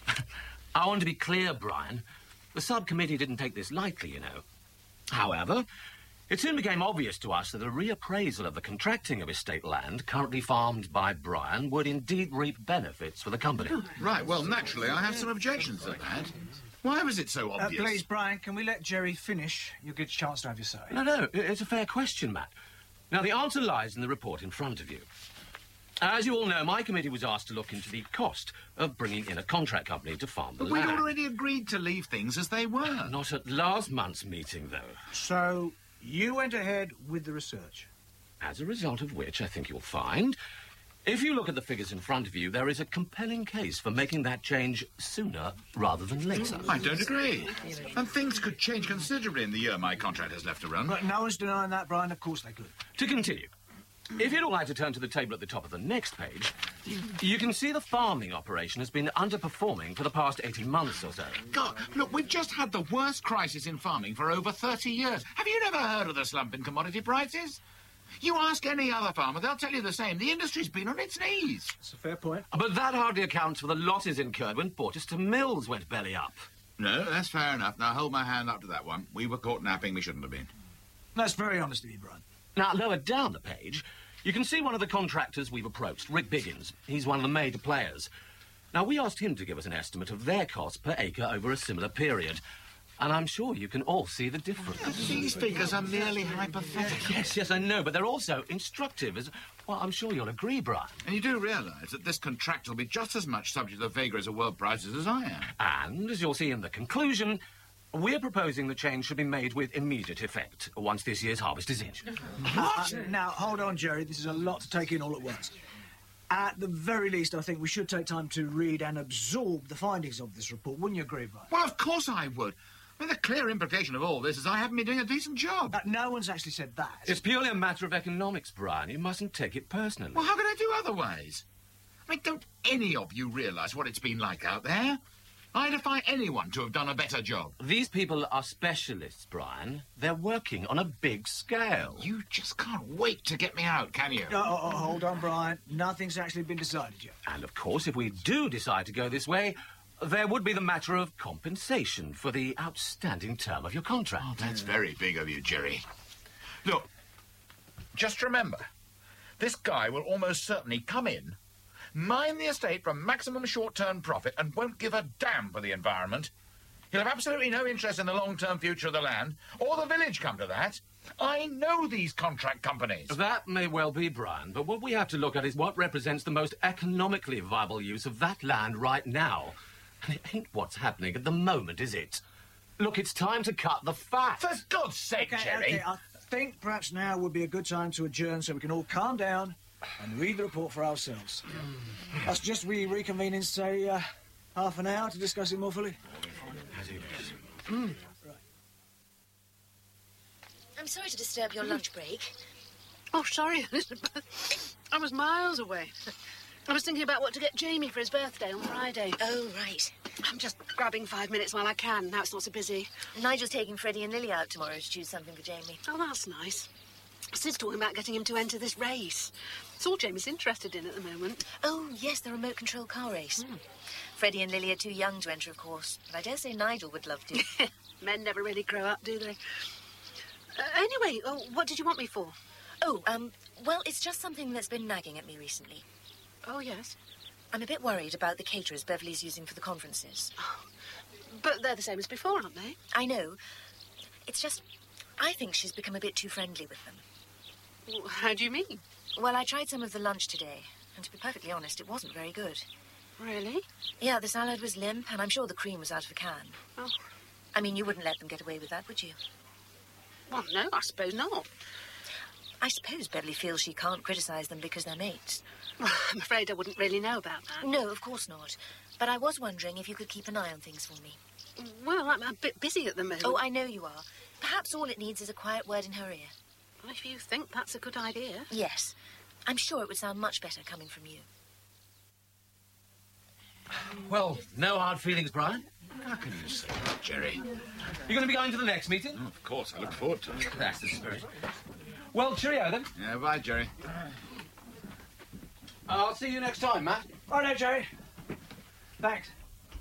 I want to be clear, Brian. The subcommittee didn't take this lightly, you know. However, it soon became obvious to us that a reappraisal of the contracting of estate land currently farmed by Brian would indeed reap benefits for the company. Right, well, naturally, I have some objections to that. Why was it so obvious? Please, Brian, can we let Jerry finish? You'll get a chance to have your say. No, it's a fair question, Matt. Now, the answer lies in the report in front of you. As you all know, my committee was asked to look into the cost of bringing in a contract company to farm the But land. we'd already agreed to leave things as they were. Not at last month's meeting, though. So, you went ahead with the research? As a result of which, I think you'll find, if you look at the figures in front of you, there is a compelling case for making that change sooner rather than later. I don't agree. And things could change considerably in the year my contract has left to run. But no one's denying that, Brian. Of course they could. To continue, if you'd all like to turn to the table at the top of the next page, you can see the farming operation has been underperforming for the past 18 months or so. God, look, we've just had the worst crisis in farming for over 30 years. Have you never heard of the slump in commodity prices? You ask any other farmer, they'll tell you the same. The industry's been on its knees. That's a fair point. But that hardly accounts for the losses incurred when Porchester Mills went belly up. No, that's fair enough. Now, hold my hand up to that one. We were caught napping. We shouldn't have been. That's very honest of you, Brian. Now, lower down the page, you can see one of the contractors we've approached, Rick Biggins. He's one of the major players. Now, we asked him to give us an estimate of their cost per acre over a similar period. And I'm sure you can all see the difference. These figures are merely hypothetical. Yes, I know, but they're also instructive, as... Well, I'm sure you'll agree, Brian. And you do realise that this contract will be just as much subject to the vagaries of world prices as I am. And, as you'll see in the conclusion, we're proposing the change should be made with immediate effect once this year's harvest is in. What? Now, hold on, Jerry. This is a lot to take in all at once. At the very least, I think we should take time to read and absorb the findings of this report. Wouldn't you agree, Brian? Well, of course I would. I mean, the clear implication of all this is I haven't been doing a decent job. No one's actually said that. It's purely a matter of economics, Brian. You mustn't take it personally. Well, how can I do otherwise? I mean, don't any of you realise what it's been like out there? I defy anyone to have done a better job. These people are specialists, Brian. They're working on a big scale. You just can't wait to get me out, can you? Hold on, Brian. Nothing's actually been decided yet. And, of course, if we do decide to go this way, there would be the matter of compensation for the outstanding term of your contract. Oh, that's very big of you, Jerry. Look, just remember, this guy will almost certainly come in, mine the estate for maximum short-term profit, and won't give a damn for the environment. He'll have absolutely no interest in the long-term future of the land, or the village, come to that. I know these contract companies. That may well be, Brian, but what we have to look at is what represents the most economically viable use of that land right now. And it ain't what's happening at the moment, is it? Look, it's time to cut the fat. For God's sake, Jerry. Okay, I think perhaps now would be a good time to adjourn so we can all calm down and read the report for ourselves. I suggest we reconvene in, say, half an hour to discuss it more fully. Right. I'm sorry to disturb your lunch break. Oh, sorry, Elizabeth. I was miles away. I was thinking about what to get Jamie for his birthday on Friday. Oh, right. I'm just grabbing 5 minutes while I can. Now it's not so busy. Nigel's taking Freddie and Lily out tomorrow to choose something for Jamie. Oh, that's nice. Sid's talking about getting him to enter this race. It's all Jamie's interested in at the moment. Oh, yes, the remote control car race. Freddie and Lily are too young to enter, of course. But I dare say Nigel would love to. Men never really grow up, do they? Anyway, what did you want me for? Oh, well, it's just something that's been nagging at me recently. Oh, yes? I'm a bit worried about the caterers Beverly's using for the conferences. Oh, but they're the same as before, aren't they? I know. It's just, I think she's become a bit too friendly with them. How do you mean? Well, I tried some of the lunch today, and to be perfectly honest, it wasn't very good. Really? Yeah, the salad was limp, and I'm sure the cream was out of a can. Oh. I mean, you wouldn't let them get away with that, would you? Well, no, I suppose not. I suppose Beverly feels she can't criticise them because they're mates. Well, I'm afraid I wouldn't really know about that. No, of course not. But I was wondering if you could keep an eye on things for me. Well, I'm a bit busy at the moment. Oh, I know you are. Perhaps all it needs is a quiet word in her ear. Well, if you think that's a good idea. Yes. I'm sure it would sound much better coming from you. Well, no hard feelings, Brian. How can you say that, Jerry? You're going to be going to the next meeting? Oh, of course, I look forward to it. That's the spirit. Well, cheerio then. Yeah, bye, Jerry. I'll see you next time, Matt. Right now, Jerry. Thanks.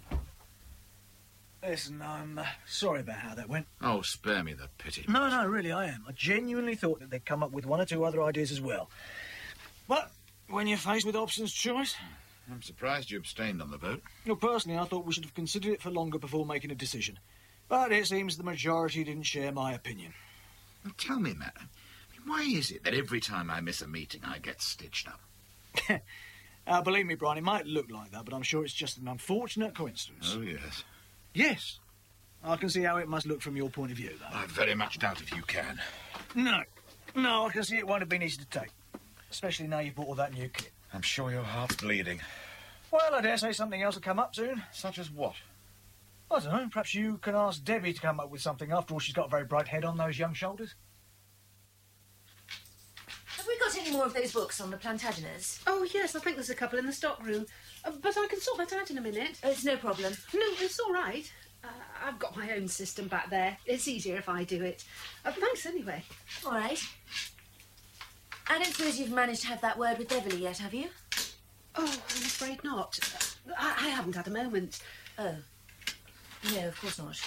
Listen, I'm sorry about how that went. Oh, spare me the pity. No, really, I am. I genuinely thought that they'd come up with one or two other ideas as well. But when you're faced with Hobson's choice... I'm surprised you abstained on the vote. Well, personally, I thought we should have considered it for longer before making a decision. But it seems the majority didn't share my opinion. Well, tell me, Matt, why is it that every time I miss a meeting, I get stitched up? Believe me, Brian, it might look like that, but I'm sure it's just an unfortunate coincidence. Oh, yes. Yes. I can see how it must look from your point of view, though. I very much doubt if you can. No, I can see it won't have been easy to take. Especially now you've bought all that new kit. I'm sure your heart's bleeding. Well, I dare say something else will come up soon. Such as what? I don't know. Perhaps you can ask Debbie to come up with something. After all, she's got a very bright head on those young shoulders. Have we got any more of those books on the Plantagenets? Oh, yes, I think there's a couple in the stock room. But I can sort that out in a minute. It's no problem. No, it's all right. I've got my own system back there. It's easier if I do it. Thanks anyway. All right. I don't suppose you've managed to have that word with Beverly yet, have you? Oh, I'm afraid not. I haven't had a moment. Oh. No, of course not.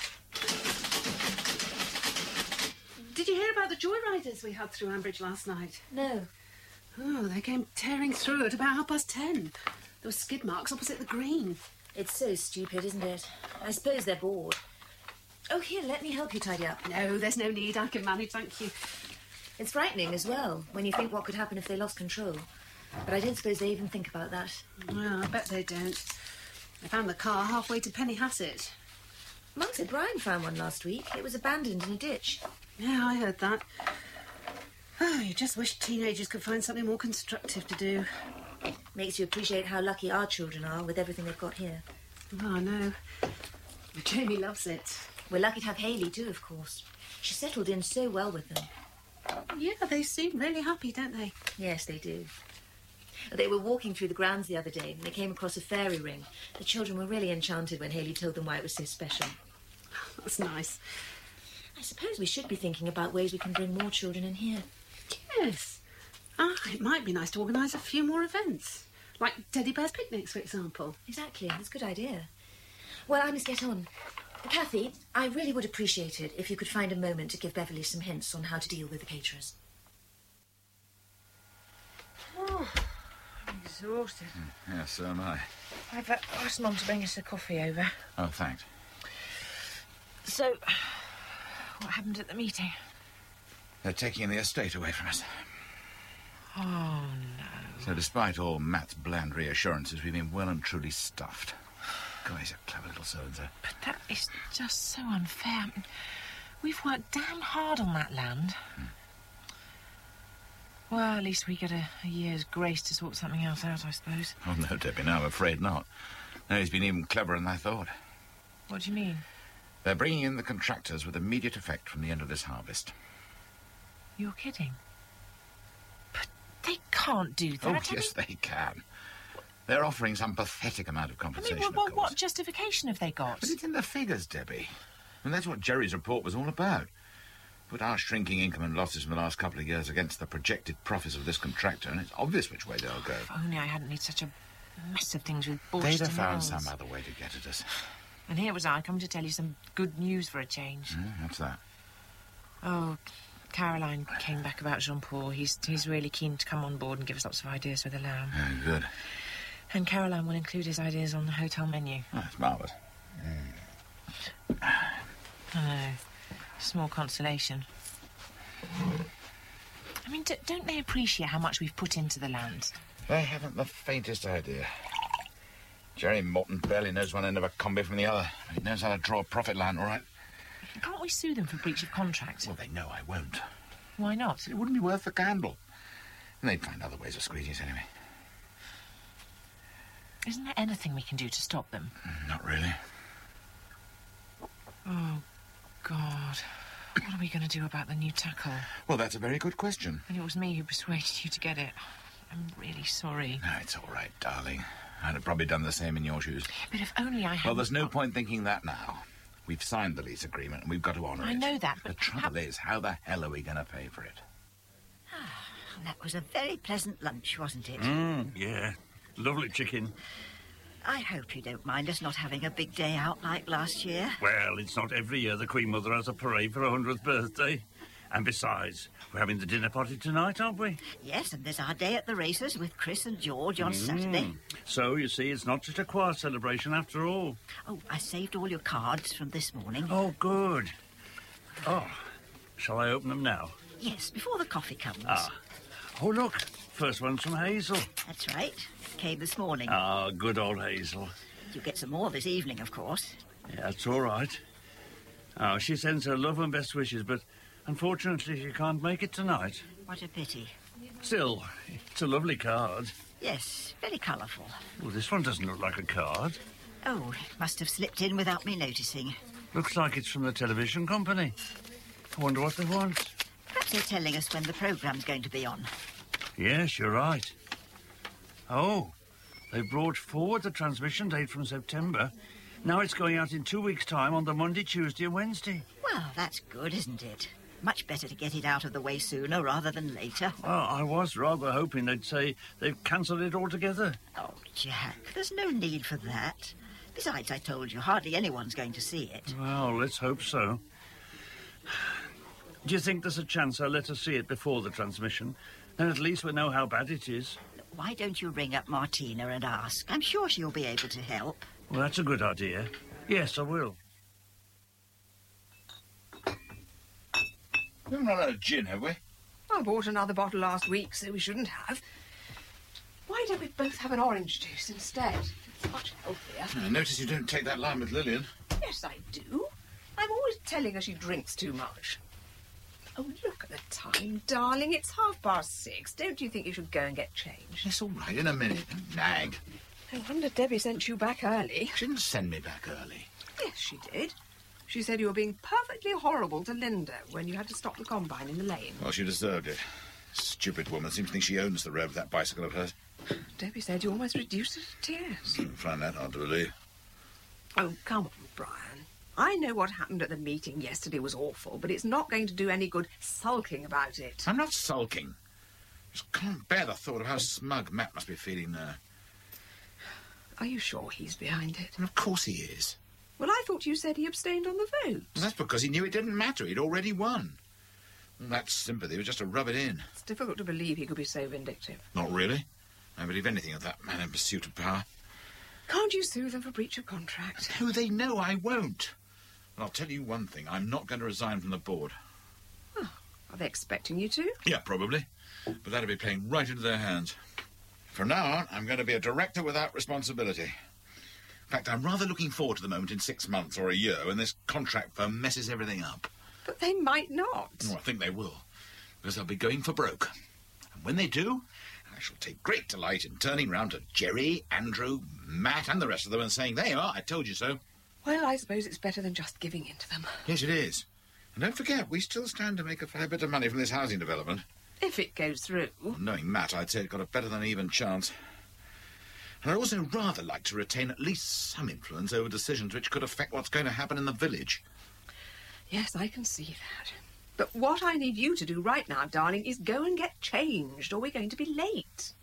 Did you hear about the joyriders we had through Ambridge last night? No. Oh, they came tearing through at about 10:30. There were skid marks opposite the green. It's so stupid, isn't it? I suppose they're bored. Oh, here, let me help you tidy up. No, there's no need. I can manage, thank you. It's frightening as well, when you think what could happen if they lost control. But I don't suppose they even think about that. Well, I bet they don't. They found the car halfway to Pennyhassett. Mum said Brian found one last week. It was abandoned in a ditch. Yeah, I heard that. Oh, you just wish teenagers could find something more constructive to do. Makes you appreciate how lucky our children are with everything they've got here. Oh, I know. Jamie loves it. We're lucky to have Hayley too, of course. She settled in so well with them. Yeah, they seem really happy, don't they? Yes, they do. They were walking through the grounds the other day and they came across a fairy ring. The children were really enchanted when Hayley told them why it was so special. That's nice. I suppose we should be thinking about ways we can bring more children in here. Yes. It might be nice to organise a few more events. Like Teddy Bear's picnics, for example. Exactly. That's a good idea. Well, I must get on. Kathy, I really would appreciate it if you could find a moment to give Beverly some hints on how to deal with the caterers. Oh, I'm exhausted. Yes, so am I. I've asked Mum to bring us a coffee over. Oh, thanks. So, what happened at the meeting? They're taking the estate away from us. Oh, no. So despite all Matt's bland reassurances, we've been well and truly stuffed. God, he's a clever little so-and-so. But that is just so unfair. We've worked damn hard on that land. Well, at least we get a year's grace to sort something else out, I suppose. Oh, no, Debbie, no, I'm afraid not. No, he's been even cleverer than I thought. What do you mean? They're bringing in the contractors with immediate effect from the end of this harvest. You're kidding? But they can't do that. Oh, yes, they can. They're offering some pathetic amount of compensation, of course. What justification have they got? But it's in the figures, Debbie. And that's what Jerry's report was all about. Put our shrinking income and losses from the last couple of years against the projected profits of this contractor, and it's obvious which way they'll go. If only I hadn't made such a mess of things with They'd Borchester have found Mills. some other way to get at us. And here was I, coming to tell you some good news for a change. What's that? Oh, Caroline came back about Jean-Paul. He's really keen to come on board and give us lots of ideas for the lamb. Good. And Caroline will include his ideas on the hotel menu. Oh, that's marvellous. I know. Small consolation. I mean, don't they appreciate how much we've put into the land? They haven't the faintest idea. Jerry Morton barely knows one end of a combi from the other. He knows how to draw a profit line, all right. Can't we sue them for breach of contract? Well, they know I won't. Why not? It wouldn't be worth the candle. And they'd find other ways of squeezing us anyway. Isn't there anything we can do to stop them? Not really. Oh, God. What are we going to do about the new tackle? Well, that's a very good question. And it was me who persuaded you to get it. I'm really sorry. No, it's all right, darling. I'd have probably done the same in your shoes. But if only I had... Well, there's no point thinking that now. We've signed the lease agreement and we've got to honour it. I know that, but... The trouble is, how the hell are we going to pay for it? That was a very pleasant lunch, wasn't it? Yeah. Lovely chicken. I hope you don't mind us not having a big day out like last year. Well, it's not every year the Queen Mother has a parade for her 100th birthday. And besides, we're having the dinner party tonight, aren't we? Yes, and there's our day at the races with Chris and George on Saturday. So, you see, it's not just a choir celebration after all. Oh, I saved all your cards from this morning. Oh, good. Oh, shall I open them now? Yes, before the coffee comes. Ah. Oh, look, first one's from Hazel. That's right. Came this morning. Ah, good old Hazel. You'll get some more this evening, of course. Yeah, that's all right. Oh, she sends her love and best wishes, but unfortunately she can't make it tonight. What a pity. Still, it's a lovely card. Yes, very colourful. Well, this one doesn't look like a card. Oh, it must have slipped in without me noticing. Looks like it's from the television company. I wonder what they want. Perhaps they're telling us when the programme's going to be on. Yes, you're right. Oh, they brought forward the transmission date from September. Now it's going out in 2 weeks' time on the Monday, Tuesday and Wednesday. Well, that's good, isn't it? Much better to get it out of the way sooner rather than later. Well, I was rather hoping they'd say they've cancelled it altogether. Oh, Jack, there's no need for that. Besides, I told you, hardly anyone's going to see it. Well, let's hope so. Do you think there's a chance I'll let her see it before the transmission? Then at least we know how bad it is. Why don't you ring up Martina and ask? I'm sure she'll be able to help. Well, that's a good idea. Yes, I will. We haven't run out of gin, have we? I bought another bottle last week, so we shouldn't have. Why don't we both have an orange juice instead? It's much healthier. I notice you don't take that line with Lillian. Yes, I do. I'm always telling her she drinks too much. Oh, look at the time, darling. It's 6:30. Don't you think you should go and get changed? It's all right, in a minute. Nag. No wonder Debbie sent you back early. She didn't send me back early. Yes, she did. She said you were being perfectly horrible to Linda when you had to stop the combine in the lane. Well, she deserved it. Stupid woman seems to think she owns the road with that bicycle of hers. Debbie said you almost reduced her to tears. Find that hard to believe. Oh, come on, Brian. I know what happened at the meeting yesterday was awful, but it's not going to do any good sulking about it. I'm not sulking. Just can't bear the thought of how smug Matt must be feeling now. Are you sure he's behind it? Well, of course he is. Well, I thought you said he abstained on the vote. Well, that's because he knew it didn't matter. He'd already won. And that sympathy was just to rub it in. It's difficult to believe he could be so vindictive. Not really. I believe anything of that man in pursuit of power. Can't you sue them for breach of contract? No, they know I won't. And I'll tell you one thing. I'm not going to resign from the board. Oh, are they expecting you to? Yeah, probably. But that'll be playing right into their hands. From now on, I'm going to be a director without responsibility. In fact, I'm rather looking forward to the moment in 6 months or a year when this contract firm messes everything up. But they might not. Oh, I think they will. Because they'll be going for broke. And when they do, I shall take great delight in turning round to Jerry, Andrew, Matt and the rest of them and saying, there you are, I told you so. Well, I suppose it's better than just giving in to them. Yes, it is. And don't forget, we still stand to make a fair bit of money from this housing development. If it goes through. Well, knowing Matt, I'd say it got a better than even chance. And I'd also rather like to retain at least some influence over decisions which could affect what's going to happen in the village. Yes, I can see that. But what I need you to do right now, darling, is go and get changed, or we're going to be late.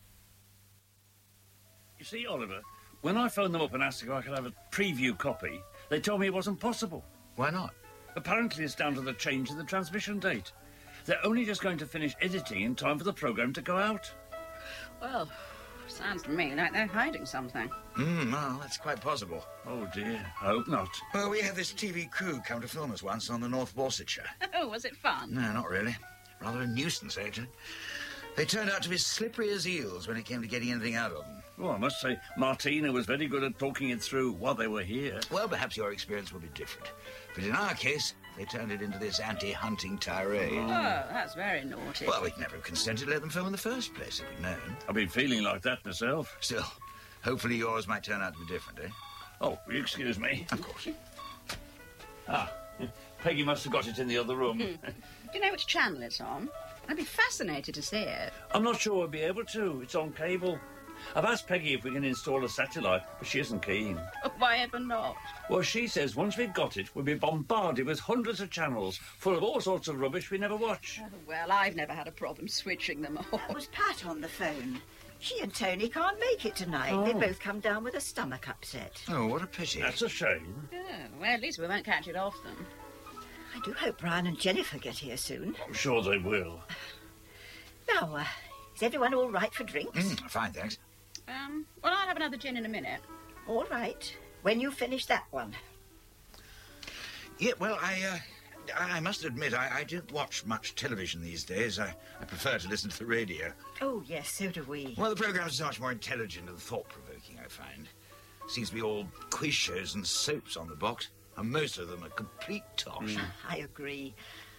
You see, Oliver, when I phoned them up and asked if I could have a preview copy, they told me it wasn't possible. Why not? Apparently it's down to the change in the transmission date. They're only just going to finish editing in time for the programme to go out. Well, sounds to me like they're hiding something. Well, that's quite possible. Oh, dear. I hope not. Well, we had this TV crew come to film us once on the North Borsetshire. Oh, was it fun? No, not really. Rather a nuisance, actually. They turned out to be slippery as eels when it came to getting anything out of them. Oh, I must say, Martina was very good at talking it through while they were here. Well, perhaps your experience will be different. But in our case, they turned it into this anti-hunting tirade. Oh, that's very naughty. Well, we'd never have consented to let them film in the first place if we'd known. I've been feeling like that myself. Still, hopefully yours might turn out to be different, eh? Oh, excuse me. Of course. Ah, Peggy must have got it in the other room. Do you know which channel it's on? I'd be fascinated to see it. I'm not sure we'll be able to. It's on cable. I've asked Peggy if we can install a satellite, but she isn't keen. Oh, why ever not? Well, she says once we've got it, we'll be bombarded with hundreds of channels full of all sorts of rubbish we never watch. Oh, well, I've never had a problem switching them off. That was Pat on the phone. She and Tony can't make it tonight. Oh. They both come down with a stomach upset. Oh, what a pity. That's a shame. Oh, well, at least we won't catch it off them. I do hope Brian and Jennifer get here soon. I'm sure they will. Now, is everyone all right for drinks? Fine, thanks. Well, I'll have another gin in a minute. All right. When you finish that one. Yeah, well, I must admit, I don't watch much television these days. I prefer to listen to the radio. Oh, yes, so do we. Well, the programmes are so much more intelligent and thought-provoking, I find. Seems to be all quiz shows and soaps on the box, and most of them are complete tosh. I agree.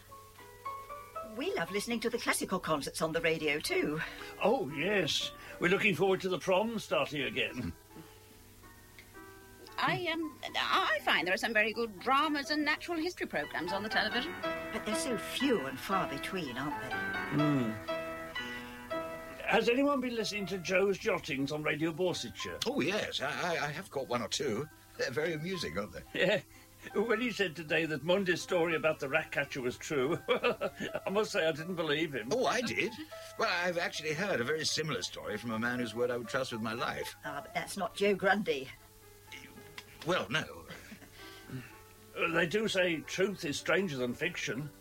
We love listening to the classical concerts on the radio, too. Oh, yes. We're looking forward to the prom starting again. I find there are some very good dramas and natural history programmes on the television. But they're so few and far between, aren't they? Has anyone been listening to Joe's jottings on Radio Borsetshire? Oh, yes. I have caught one or two. They're very amusing, aren't they? Yeah. When he said today that Monday's story about the rat catcher was true, I must say I didn't believe him. Oh, I did. Well, I've actually heard a very similar story from a man whose word I would trust with my life. Ah, but that's not Joe Grundy. Well, no. They do say truth is stranger than fiction.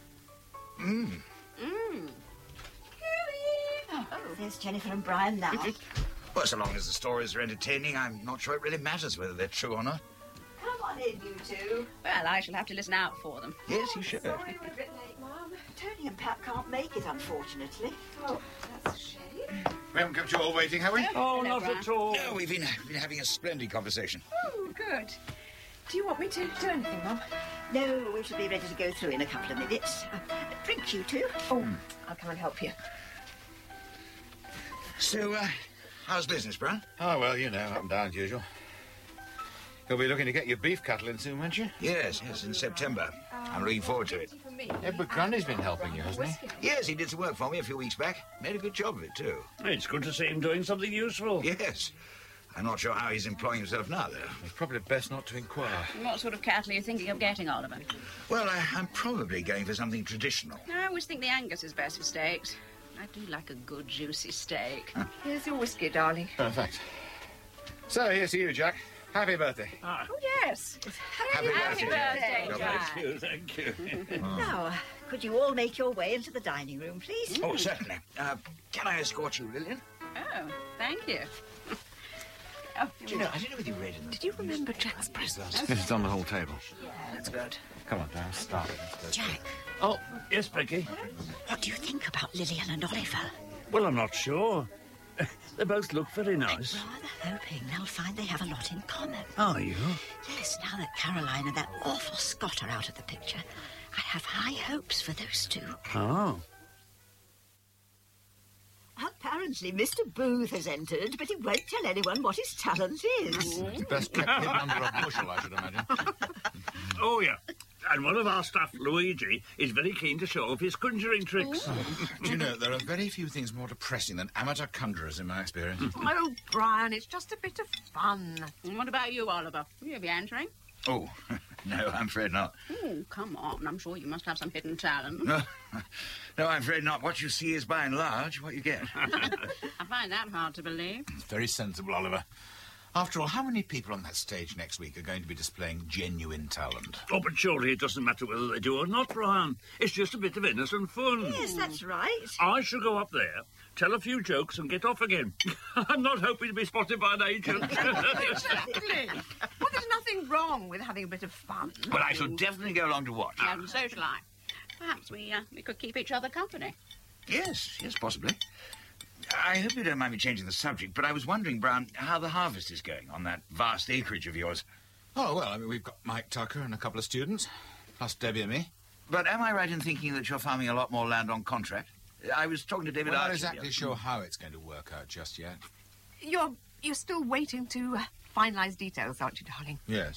Oh, there's Jennifer and Brian now. Well, so long as the stories are entertaining, I'm not sure it really matters whether they're true or not. Come on in, you two. Well, I shall have to listen out for them. Yes, you should. Sorry we're a bit late, Mum. Tony and Pat can't make it, unfortunately. Oh, that's a shame. We haven't kept you all waiting, have we? Oh, not at all. No, we've been having a splendid conversation. Oh, good. Do you want me to do anything, Mum? No, we shall be ready to go through in a couple of minutes. Drink, you two. Oh, I'll come and help you. So, how's business, Brian? Oh, well, you know, up and down as usual. You'll be looking to get your beef cattle in soon, won't you? Yes, in September. I'm looking forward to it. Edward Grundy's been helping you, hasn't he? Yes, he did some work for me a few weeks back. Made a good job of it, too. It's good to see him doing something useful. Yes. I'm not sure how he's employing himself now, though. It's probably best not to inquire. What sort of cattle are you thinking of getting, Oliver? Well, I'm probably going for something traditional. I always think the Angus is best for steaks. I do like a good, juicy steak. Here's your whiskey, darling. Oh, thanks. So, here's to you, Jack. Happy birthday. Oh, yes. Happy birthday, Thank you, thank you. Now, could you all make your way into the dining room, please? Oh, certainly. Can I escort you, Lillian? Oh, thank you. Do you know, I don't know whether you read in them. Did you remember Jack's presents? It's on the whole table. That's good. Come on, Dan, start it. Jack, Oh, yes, Peggy. what do you think about Lillian and Oliver? Well, I'm not sure. They both look very nice. Rather hoping they'll find they have a lot in common. Are you? Yes, now that Caroline and that awful Scott are out of the picture, I have high hopes for those two. Oh. Apparently, Mr. Booth has entered, but he won't tell anyone what his talent is. It's best kept hidden under a bushel, I should imagine. Oh, yeah. And one of our staff, Luigi, is very keen to show off his conjuring tricks. Do you know, there are very few things more depressing than amateur conjurers, in my experience. Oh, Brian, it's just a bit of fun. And what about you, Oliver? Will you be answering? Oh, no, I'm afraid not. Oh, come on. I'm sure you must have some hidden talent. No, I'm afraid not. What you see is, by and large, what you get. I find that hard to believe. Very sensible, Oliver. After all, how many people on that stage next week are going to be displaying genuine talent? Oh, but surely it doesn't matter whether they do or not, Brian. It's just a bit of innocent fun. Yes, that's right. I shall go up there, tell a few jokes and get off again. I'm not hoping to be spotted by an agent. Exactly. Well, there's nothing wrong with having a bit of fun. Well, I shall definitely go along to watch. And so shall I. Perhaps we could keep each other company. Yes, possibly. I hope you don't mind me changing the subject, but I was wondering, Brown, how the harvest is going on that vast acreage of yours. Oh, well, I mean, we've got Mike Tucker and a couple of students, plus Debbie and me. But am I right in thinking that you're farming a lot more land on contract? I was talking to David We're not Archie. exactly sure how it's going to work out just yet. You're still waiting to finalise details, aren't you, darling? Yes.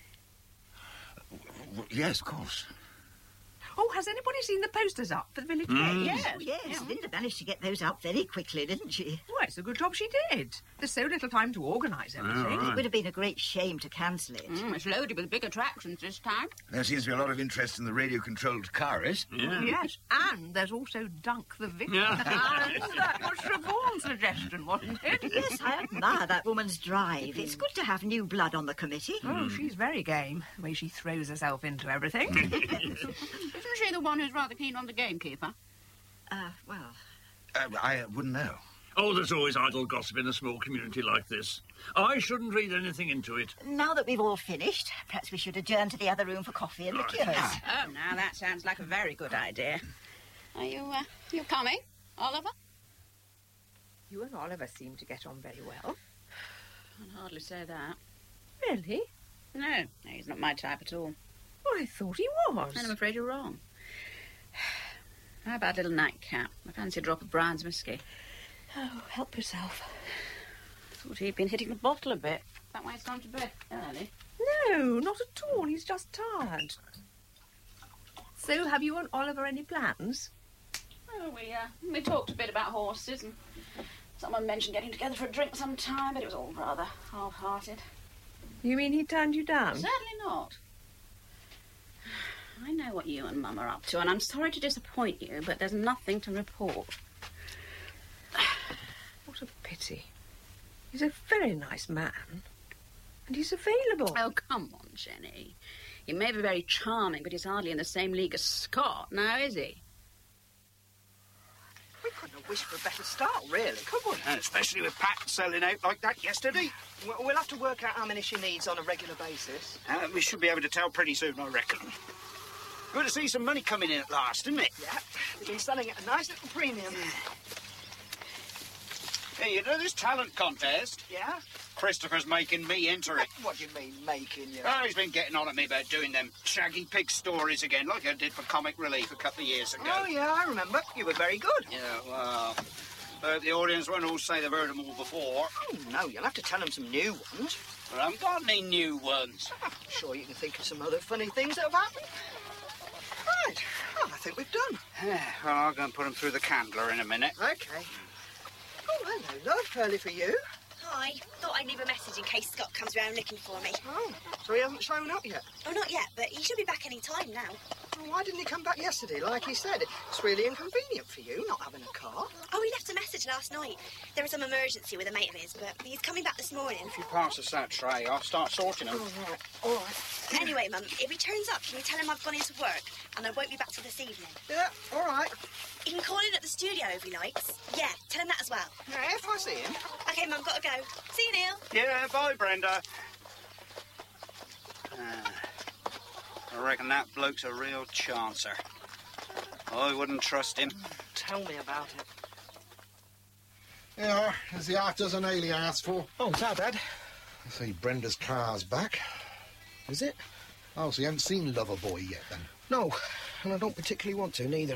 Yes, of course. Oh, has anybody seen the posters up for the village Mm. fair? Yes. Linda managed to get those out very quickly, didn't she? Well, it's a good job she did. There's so little time to organise everything. It would have been a great shame to cancel it. It's loaded with big attractions this time. There seems to be a lot of interest in the radio-controlled car race. Yes, and there's also Dunk the Vicar. And that was Siobhan's suggestion, wasn't it? Yes, I admire that woman's drive. It's good to have new blood on the committee. Oh, she's very game, the way she throws herself into everything. Isn't she the one who's rather keen on the gamekeeper? Well... I wouldn't know. Oh, there's always idle gossip in a small community like this. I shouldn't read anything into it. Now that we've all finished, perhaps we should adjourn to the other room for coffee and liqueurs. Oh, now that sounds like a very good idea. Are you coming, Oliver? You and Oliver seem to get on very well. I'd hardly say that. Really? No, he's not my type at all. Well, I thought he was. And I'm afraid you're wrong. How about a little nightcap? I fancy a drop of Brian's whiskey. Oh, help yourself. Thought he'd been hitting the bottle a bit. That why he's gone to bed early. No, not at all. He's just tired. So, have you and Oliver any plans? Oh, we talked a bit about horses, and someone mentioned getting together for a drink sometime, but it was all rather half-hearted. You mean he turned you down? Certainly not. I know what you and Mum are up to, and I'm sorry to disappoint you, but there's nothing to report. What a pity. He's a very nice man. And he's available. Oh, come on, Jenny. He may be very charming, but he's hardly in the same league as Scott, now is he? We couldn't have wished for a better start, really, could we? And especially with Pat selling out like that yesterday. We'll have to work out how many she needs on a regular basis. We should be able to tell pretty soon, I reckon. Good to see some money coming in at last, isn't it? Yeah, they've been selling at a nice little premium. Hey, you know this talent contest? Yeah? Christopher's making me enter it. What do you mean, making you? Oh, he's been getting on at me about doing them shaggy pig stories again, like I did for Comic Relief a couple of years ago. Oh, yeah, I remember. You were very good. Yeah, well, I hope the audience won't all say they've heard them all before. Oh, no, you'll have to tell them some new ones. But I haven't got any new ones. I'm sure you can think of some other funny things that have happened. Right. Well, I think we've done. Well, I'll go and put them through the candler in a minute. OK. Oh, hello, love. Early for you. Hi. Thought I'd leave a message in case Scott comes round looking for me. Oh, so he hasn't shown up yet? Oh, not yet, but he should be back any time now. Well, why didn't he come back yesterday, like he said? It's really inconvenient for you, not having a car. Oh, he left a message last night. There was some emergency with a mate of his, but he's coming back this morning. If you pass us that tray, I'll start sorting them. All right. Anyway, Mum, if he turns up, can you tell him I've gone into work and I won't be back till this evening? Yeah, all right. He can call in at the studio if he likes. Yeah, tell him that as well. Yeah, if I see him. OK, Mum, gotta go. See you, Neil. Yeah, bye, Brenda. I reckon that bloke's a real chancer. I wouldn't trust him. Tell me about it. Yeah, there's the half dozen ale he asked for. Oh, what's that, Dad? I see Brenda's car's back. Is it? Oh, so you haven't seen Loverboy yet, then? No, and I don't particularly want to, neither.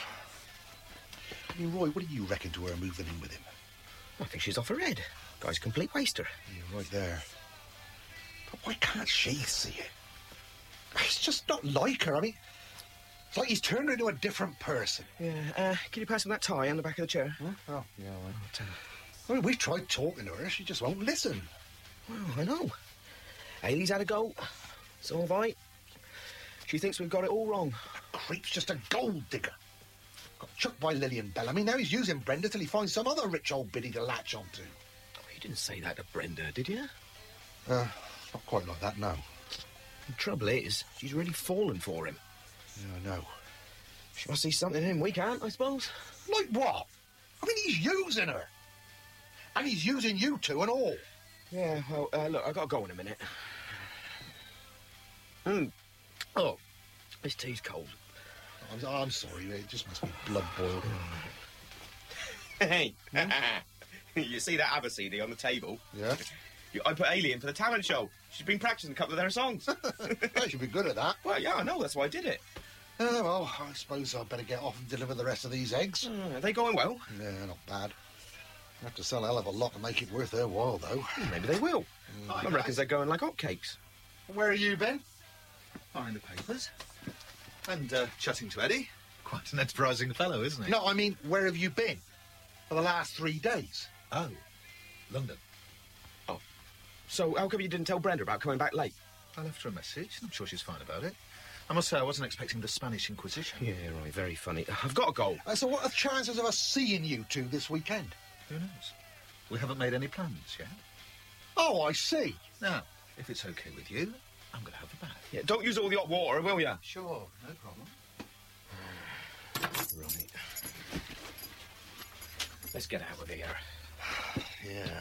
I mean, Roy, what do you reckon to her moving in with him? I think she's off her head. Guy's a complete waster. You're right there. But why can't she see it? It's just not like her. I mean, it's like he's turned her into a different person. Yeah, can you pass him that tie on the back of the chair? Huh? Oh, yeah, all right. I mean, we've tried talking to her. She just won't listen. Well, I know. Ailey's had a go. So have I. She thinks we've got it all wrong. The creep's just a gold digger. Got chucked by Lillian Bellamy. Now he's using Brenda till he finds some other rich old biddy to latch onto. You didn't say that to Brenda, did you? Not quite like that, no. The trouble is, she's really fallen for him. Yeah, I know. She must see something in him we can't, I suppose. Like what? I mean, he's using her. And he's using you two and all. Yeah, well, look, I've got to go in a minute. Oh, this tea's cold. I'm sorry, it just must be blood boiled. Hey, you see that ABBA CD on the table? Yeah? I put Alien for the talent show. She's been practicing a couple of their songs. Well, she'll be good at that. Well, yeah, I know, that's why I did it. Well, I suppose I'd better get off and deliver the rest of these eggs. Are they going well? Yeah, not bad. I'll have to sell a hell of a lot to make it worth their while, though. Maybe they will. I reckon they're going like hotcakes. Where are you, Ben? Buying the papers. And chatting to Eddie. Quite an enterprising fellow, isn't he? No, I mean, where have you been for the last 3 days? Oh, London. Oh. So how come you didn't tell Brenda about coming back late? I left her a message. I'm sure she's fine about it. I must say, I wasn't expecting the Spanish Inquisition. Yeah, right, very funny. I've got to go. So what are the chances of us seeing you two this weekend? Who knows? We haven't made any plans yet. Oh, I see. Now, if it's okay with you, I'm going to have a bath. Yeah, don't use all the hot water, will you? Sure, no problem. Right. Let's get out of here. Yeah.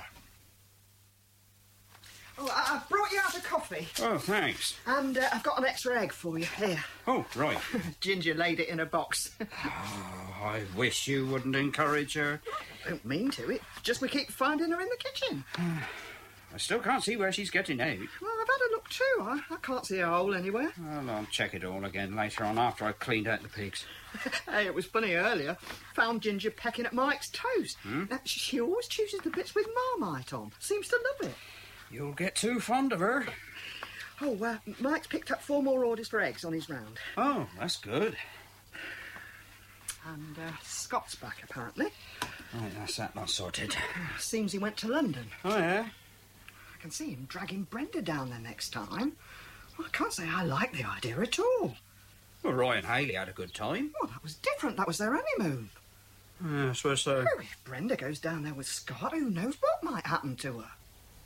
Oh, I've brought you out a coffee. Oh, thanks. And I've got an extra egg for you. Here. Oh, right. Ginger laid it in a box. Oh, I wish you wouldn't encourage her. I don't mean to. It's just we keep finding her in the kitchen. I still can't see where she's getting out. Well, I've had a look too. I can't see a hole anywhere. Well, I'll check it all again later on after I've cleaned out the pigs. Hey, it was funny earlier. Found Ginger pecking at Mike's toast. Now, she always chooses the bits with Marmite on. Seems to love it. You'll get too fond of her. Oh, Mike's picked up 4 more orders for eggs on his round. Oh, that's good. And Scott's back, apparently. Right, that's that lot sorted. Seems he went to London. Oh, yeah? I can see him dragging Brenda down there next time. Well, I can't say I like the idea at all. Well, Roy and Hayley had a good time. Well, that was different. That was their honeymoon. Yeah, I suppose so. Oh, if Brenda goes down there with Scott, who knows what might happen to her?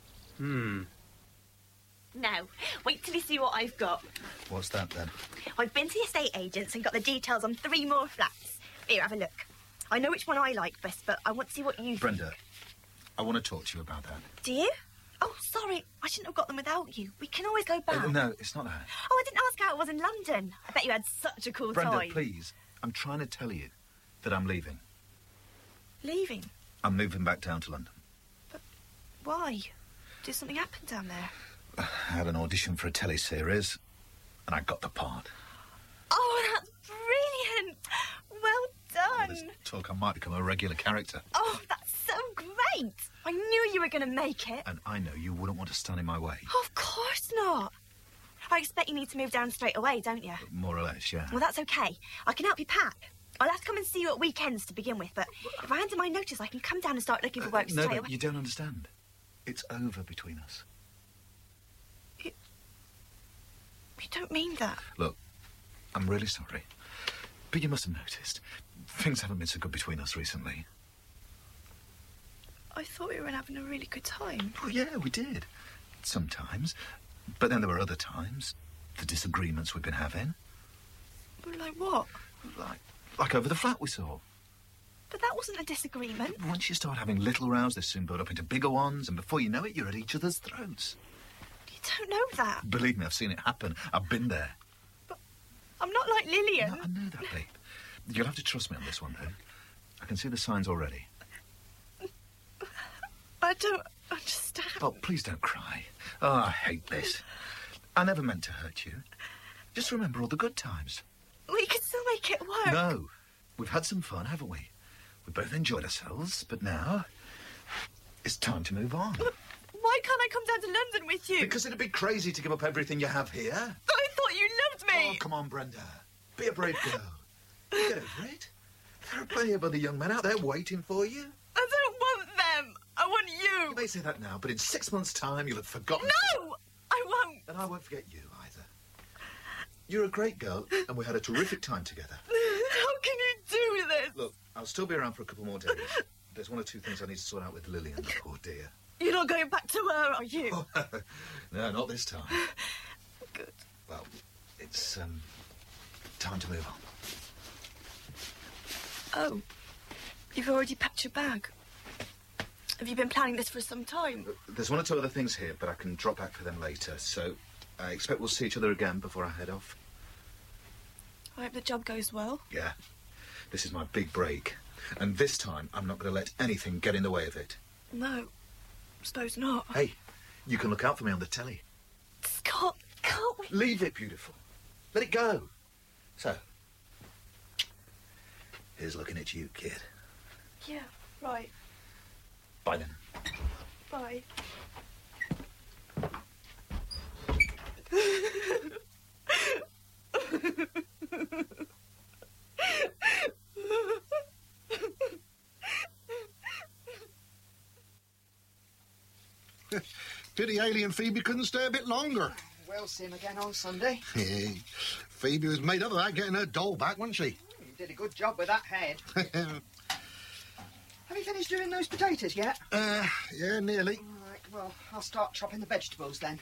Now, wait till you see what I've got. What's that, then? I've been to the estate agents and got the details on 3 more flats. Here, have a look. I know which one I like best, but I want to see what you Brenda, think. I want to talk to you about that. Do you? Oh, sorry. I shouldn't have got them without you. We can always go back. No, it's not that. Oh, I didn't ask how it was in London. I bet you had such a cool Brenda, time. please. I'm trying to tell you that I'm leaving. Leaving? I'm moving back down to London. Why? Did something happen down there? I had an audition for a teleseries, and I got the part. Oh, that's brilliant. Well done. There's talk I might become a regular character. Oh, that's so great. I knew you were going to make it. And I know you wouldn't want to stand in my way. Oh, of course not. I expect you need to move down straight away, don't you? More or less, yeah. Well, that's okay. I can help you pack. I'll have to come and see you at weekends to begin with, but if I hand in my notice, I can come down and start looking for work No, straight but away. you don't understand. It's over between us. You don't mean that. Look, I'm really sorry. But you must have noticed. Things haven't been so good between us recently. I thought we were having a really good time. Well, yeah, we did. Sometimes. But then there were other times. The disagreements we've been having. But like what? Like over the flat we saw. But that wasn't a disagreement. Once you start having little rows, they soon build up into bigger ones, and before you know it, you're at each other's throats. You don't know that. Believe me, I've seen it happen. I've been there. I'm not like Lillian. No, I know that, babe. You'll have to trust me on this one, though. I can see the signs already. I don't understand. Oh, please don't cry. Oh, I hate this. I never meant to hurt you. Just remember all the good times. We could still make it work. No. We've had some fun, haven't we? We both enjoyed ourselves, but now it's time to move on. Why can't I come down to London with you? Because it'd be crazy to give up everything you have here. But I thought you loved me. Oh, come on, Brenda. Be a brave girl. Get over it. There are plenty of other young men out there waiting for you. I don't want them. I want you. You may say that now, but in 6 months' time, you'll have forgotten. No! I won't. And I won't forget you either. You're a great girl, and we had a terrific time together. How can you do this? Look, I'll still be around for a couple more days. There's 1 or 2 things I need to sort out with Lillian, the poor dear. You're not going back to her, are you? No, not this time. Good. Well, it's, time to move on. Oh, you've already packed your bag. Have you been planning this for some time? There's 1 or 2 other things here, but I can drop back for them later, so I expect we'll see each other again before I head off. I hope the job goes well. Yeah. This is my big break. And this time, I'm not going to let anything get in the way of it. No, suppose not. Hey, you can look out for me on the telly. Scott, can't we? Leave it, beautiful. Let it go. So, here's looking at you, kid. Yeah, right. Bye then. Bye. Pity Alien Phoebe couldn't stay a bit longer. We'll see him again on Sunday. Hey, Phoebe was made up of that getting her doll back, wasn't she? You did a good job with that head. Have you finished doing those potatoes yet? Yeah, nearly. All right, well, I'll start chopping the vegetables then.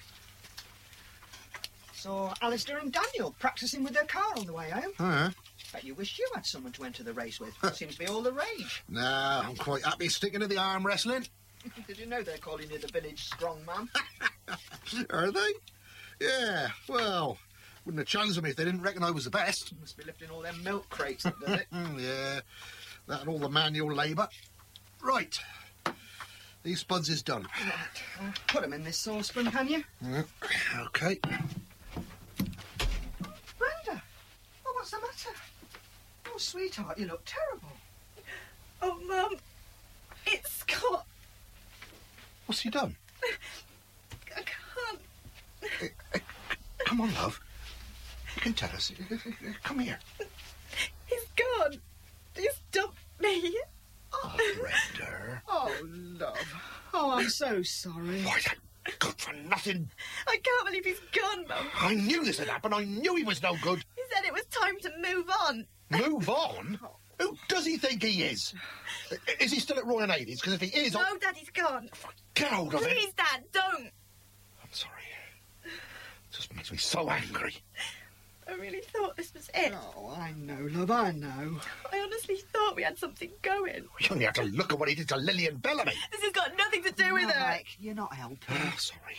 So, Alistair and Daniel practising with their car on the way home. Uh-huh. Bet you wish you had someone to enter the race with. Seems to be all the rage. Nah, I'm quite happy sticking to the arm wrestling. Did you know they're calling you the village strongman? Are they? Yeah, well, wouldn't have chosen me if they didn't reckon I was the best. Must be lifting all them milk crates that does it. Yeah, that and all the manual labour. Right, these spuds is done. Right, put them in this saucepan, can you? Okay. Brenda! Oh, what's the matter? Oh, sweetheart, you look terrible. Oh, Mum, it's Scott. What's he done? I can't. Come on, love. You can tell us. Come here. He's gone. He's dumped me. Oh, Brenda. Oh, love. Oh, I'm so sorry. Why, that good for nothing. I can't believe he's gone, Mum. I knew this had happened. I knew he was no good. He said it was time to move on. Move on? Who does he think he is? Is he still at Royal Navy's? Because if he is, No, Daddy's gone. Get hold of him. Please, Dad, don't. I'm sorry. It just makes me so angry. I really thought this was it. Oh, I know, love, I know. I honestly thought we had something going. You only have to look at what he did to Lillian Bellamy. This has got nothing to do with it. Mike, you're not helping. Oh, sorry.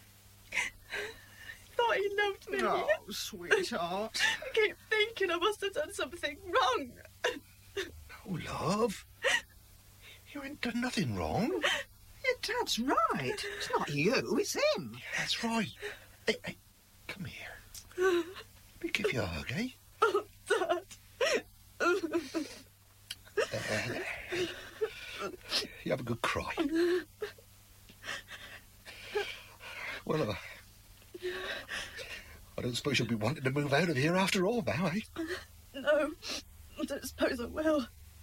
Thought he loved me. Oh, sweetheart. I keep thinking I must have done something wrong. Oh, love. You ain't done nothing wrong. Your Dad's right. It's not you, it's him. That's right. Hey, come here. Let me give you a hug, eh? Oh, Dad. You have a good cry. Well, I don't suppose you'll be wanting to move out of here after all now, eh? No, I don't suppose I will.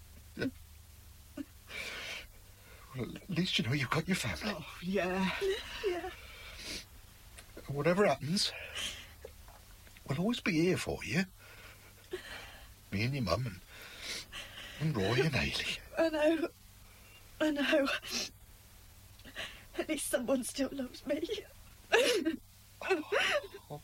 Well, at least you know you've got your family. Oh, yeah. Yeah. Whatever happens, we'll always be here for you. Me and your mum and Roy and Hayley. I know. I know. At least someone still loves me. Oh.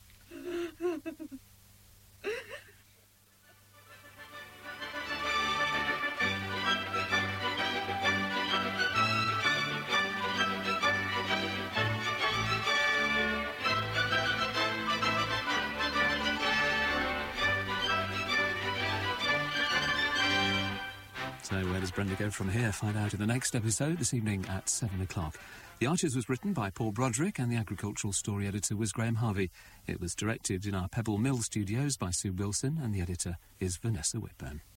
So where does Brenda go from here? Find out in the next episode this evening at 7 o'clock. The Archers was written by Paul Broderick and the agricultural story editor was Graham Harvey. It was directed in our Pebble Mill studios by Sue Wilson and the editor is Vanessa Whitburn.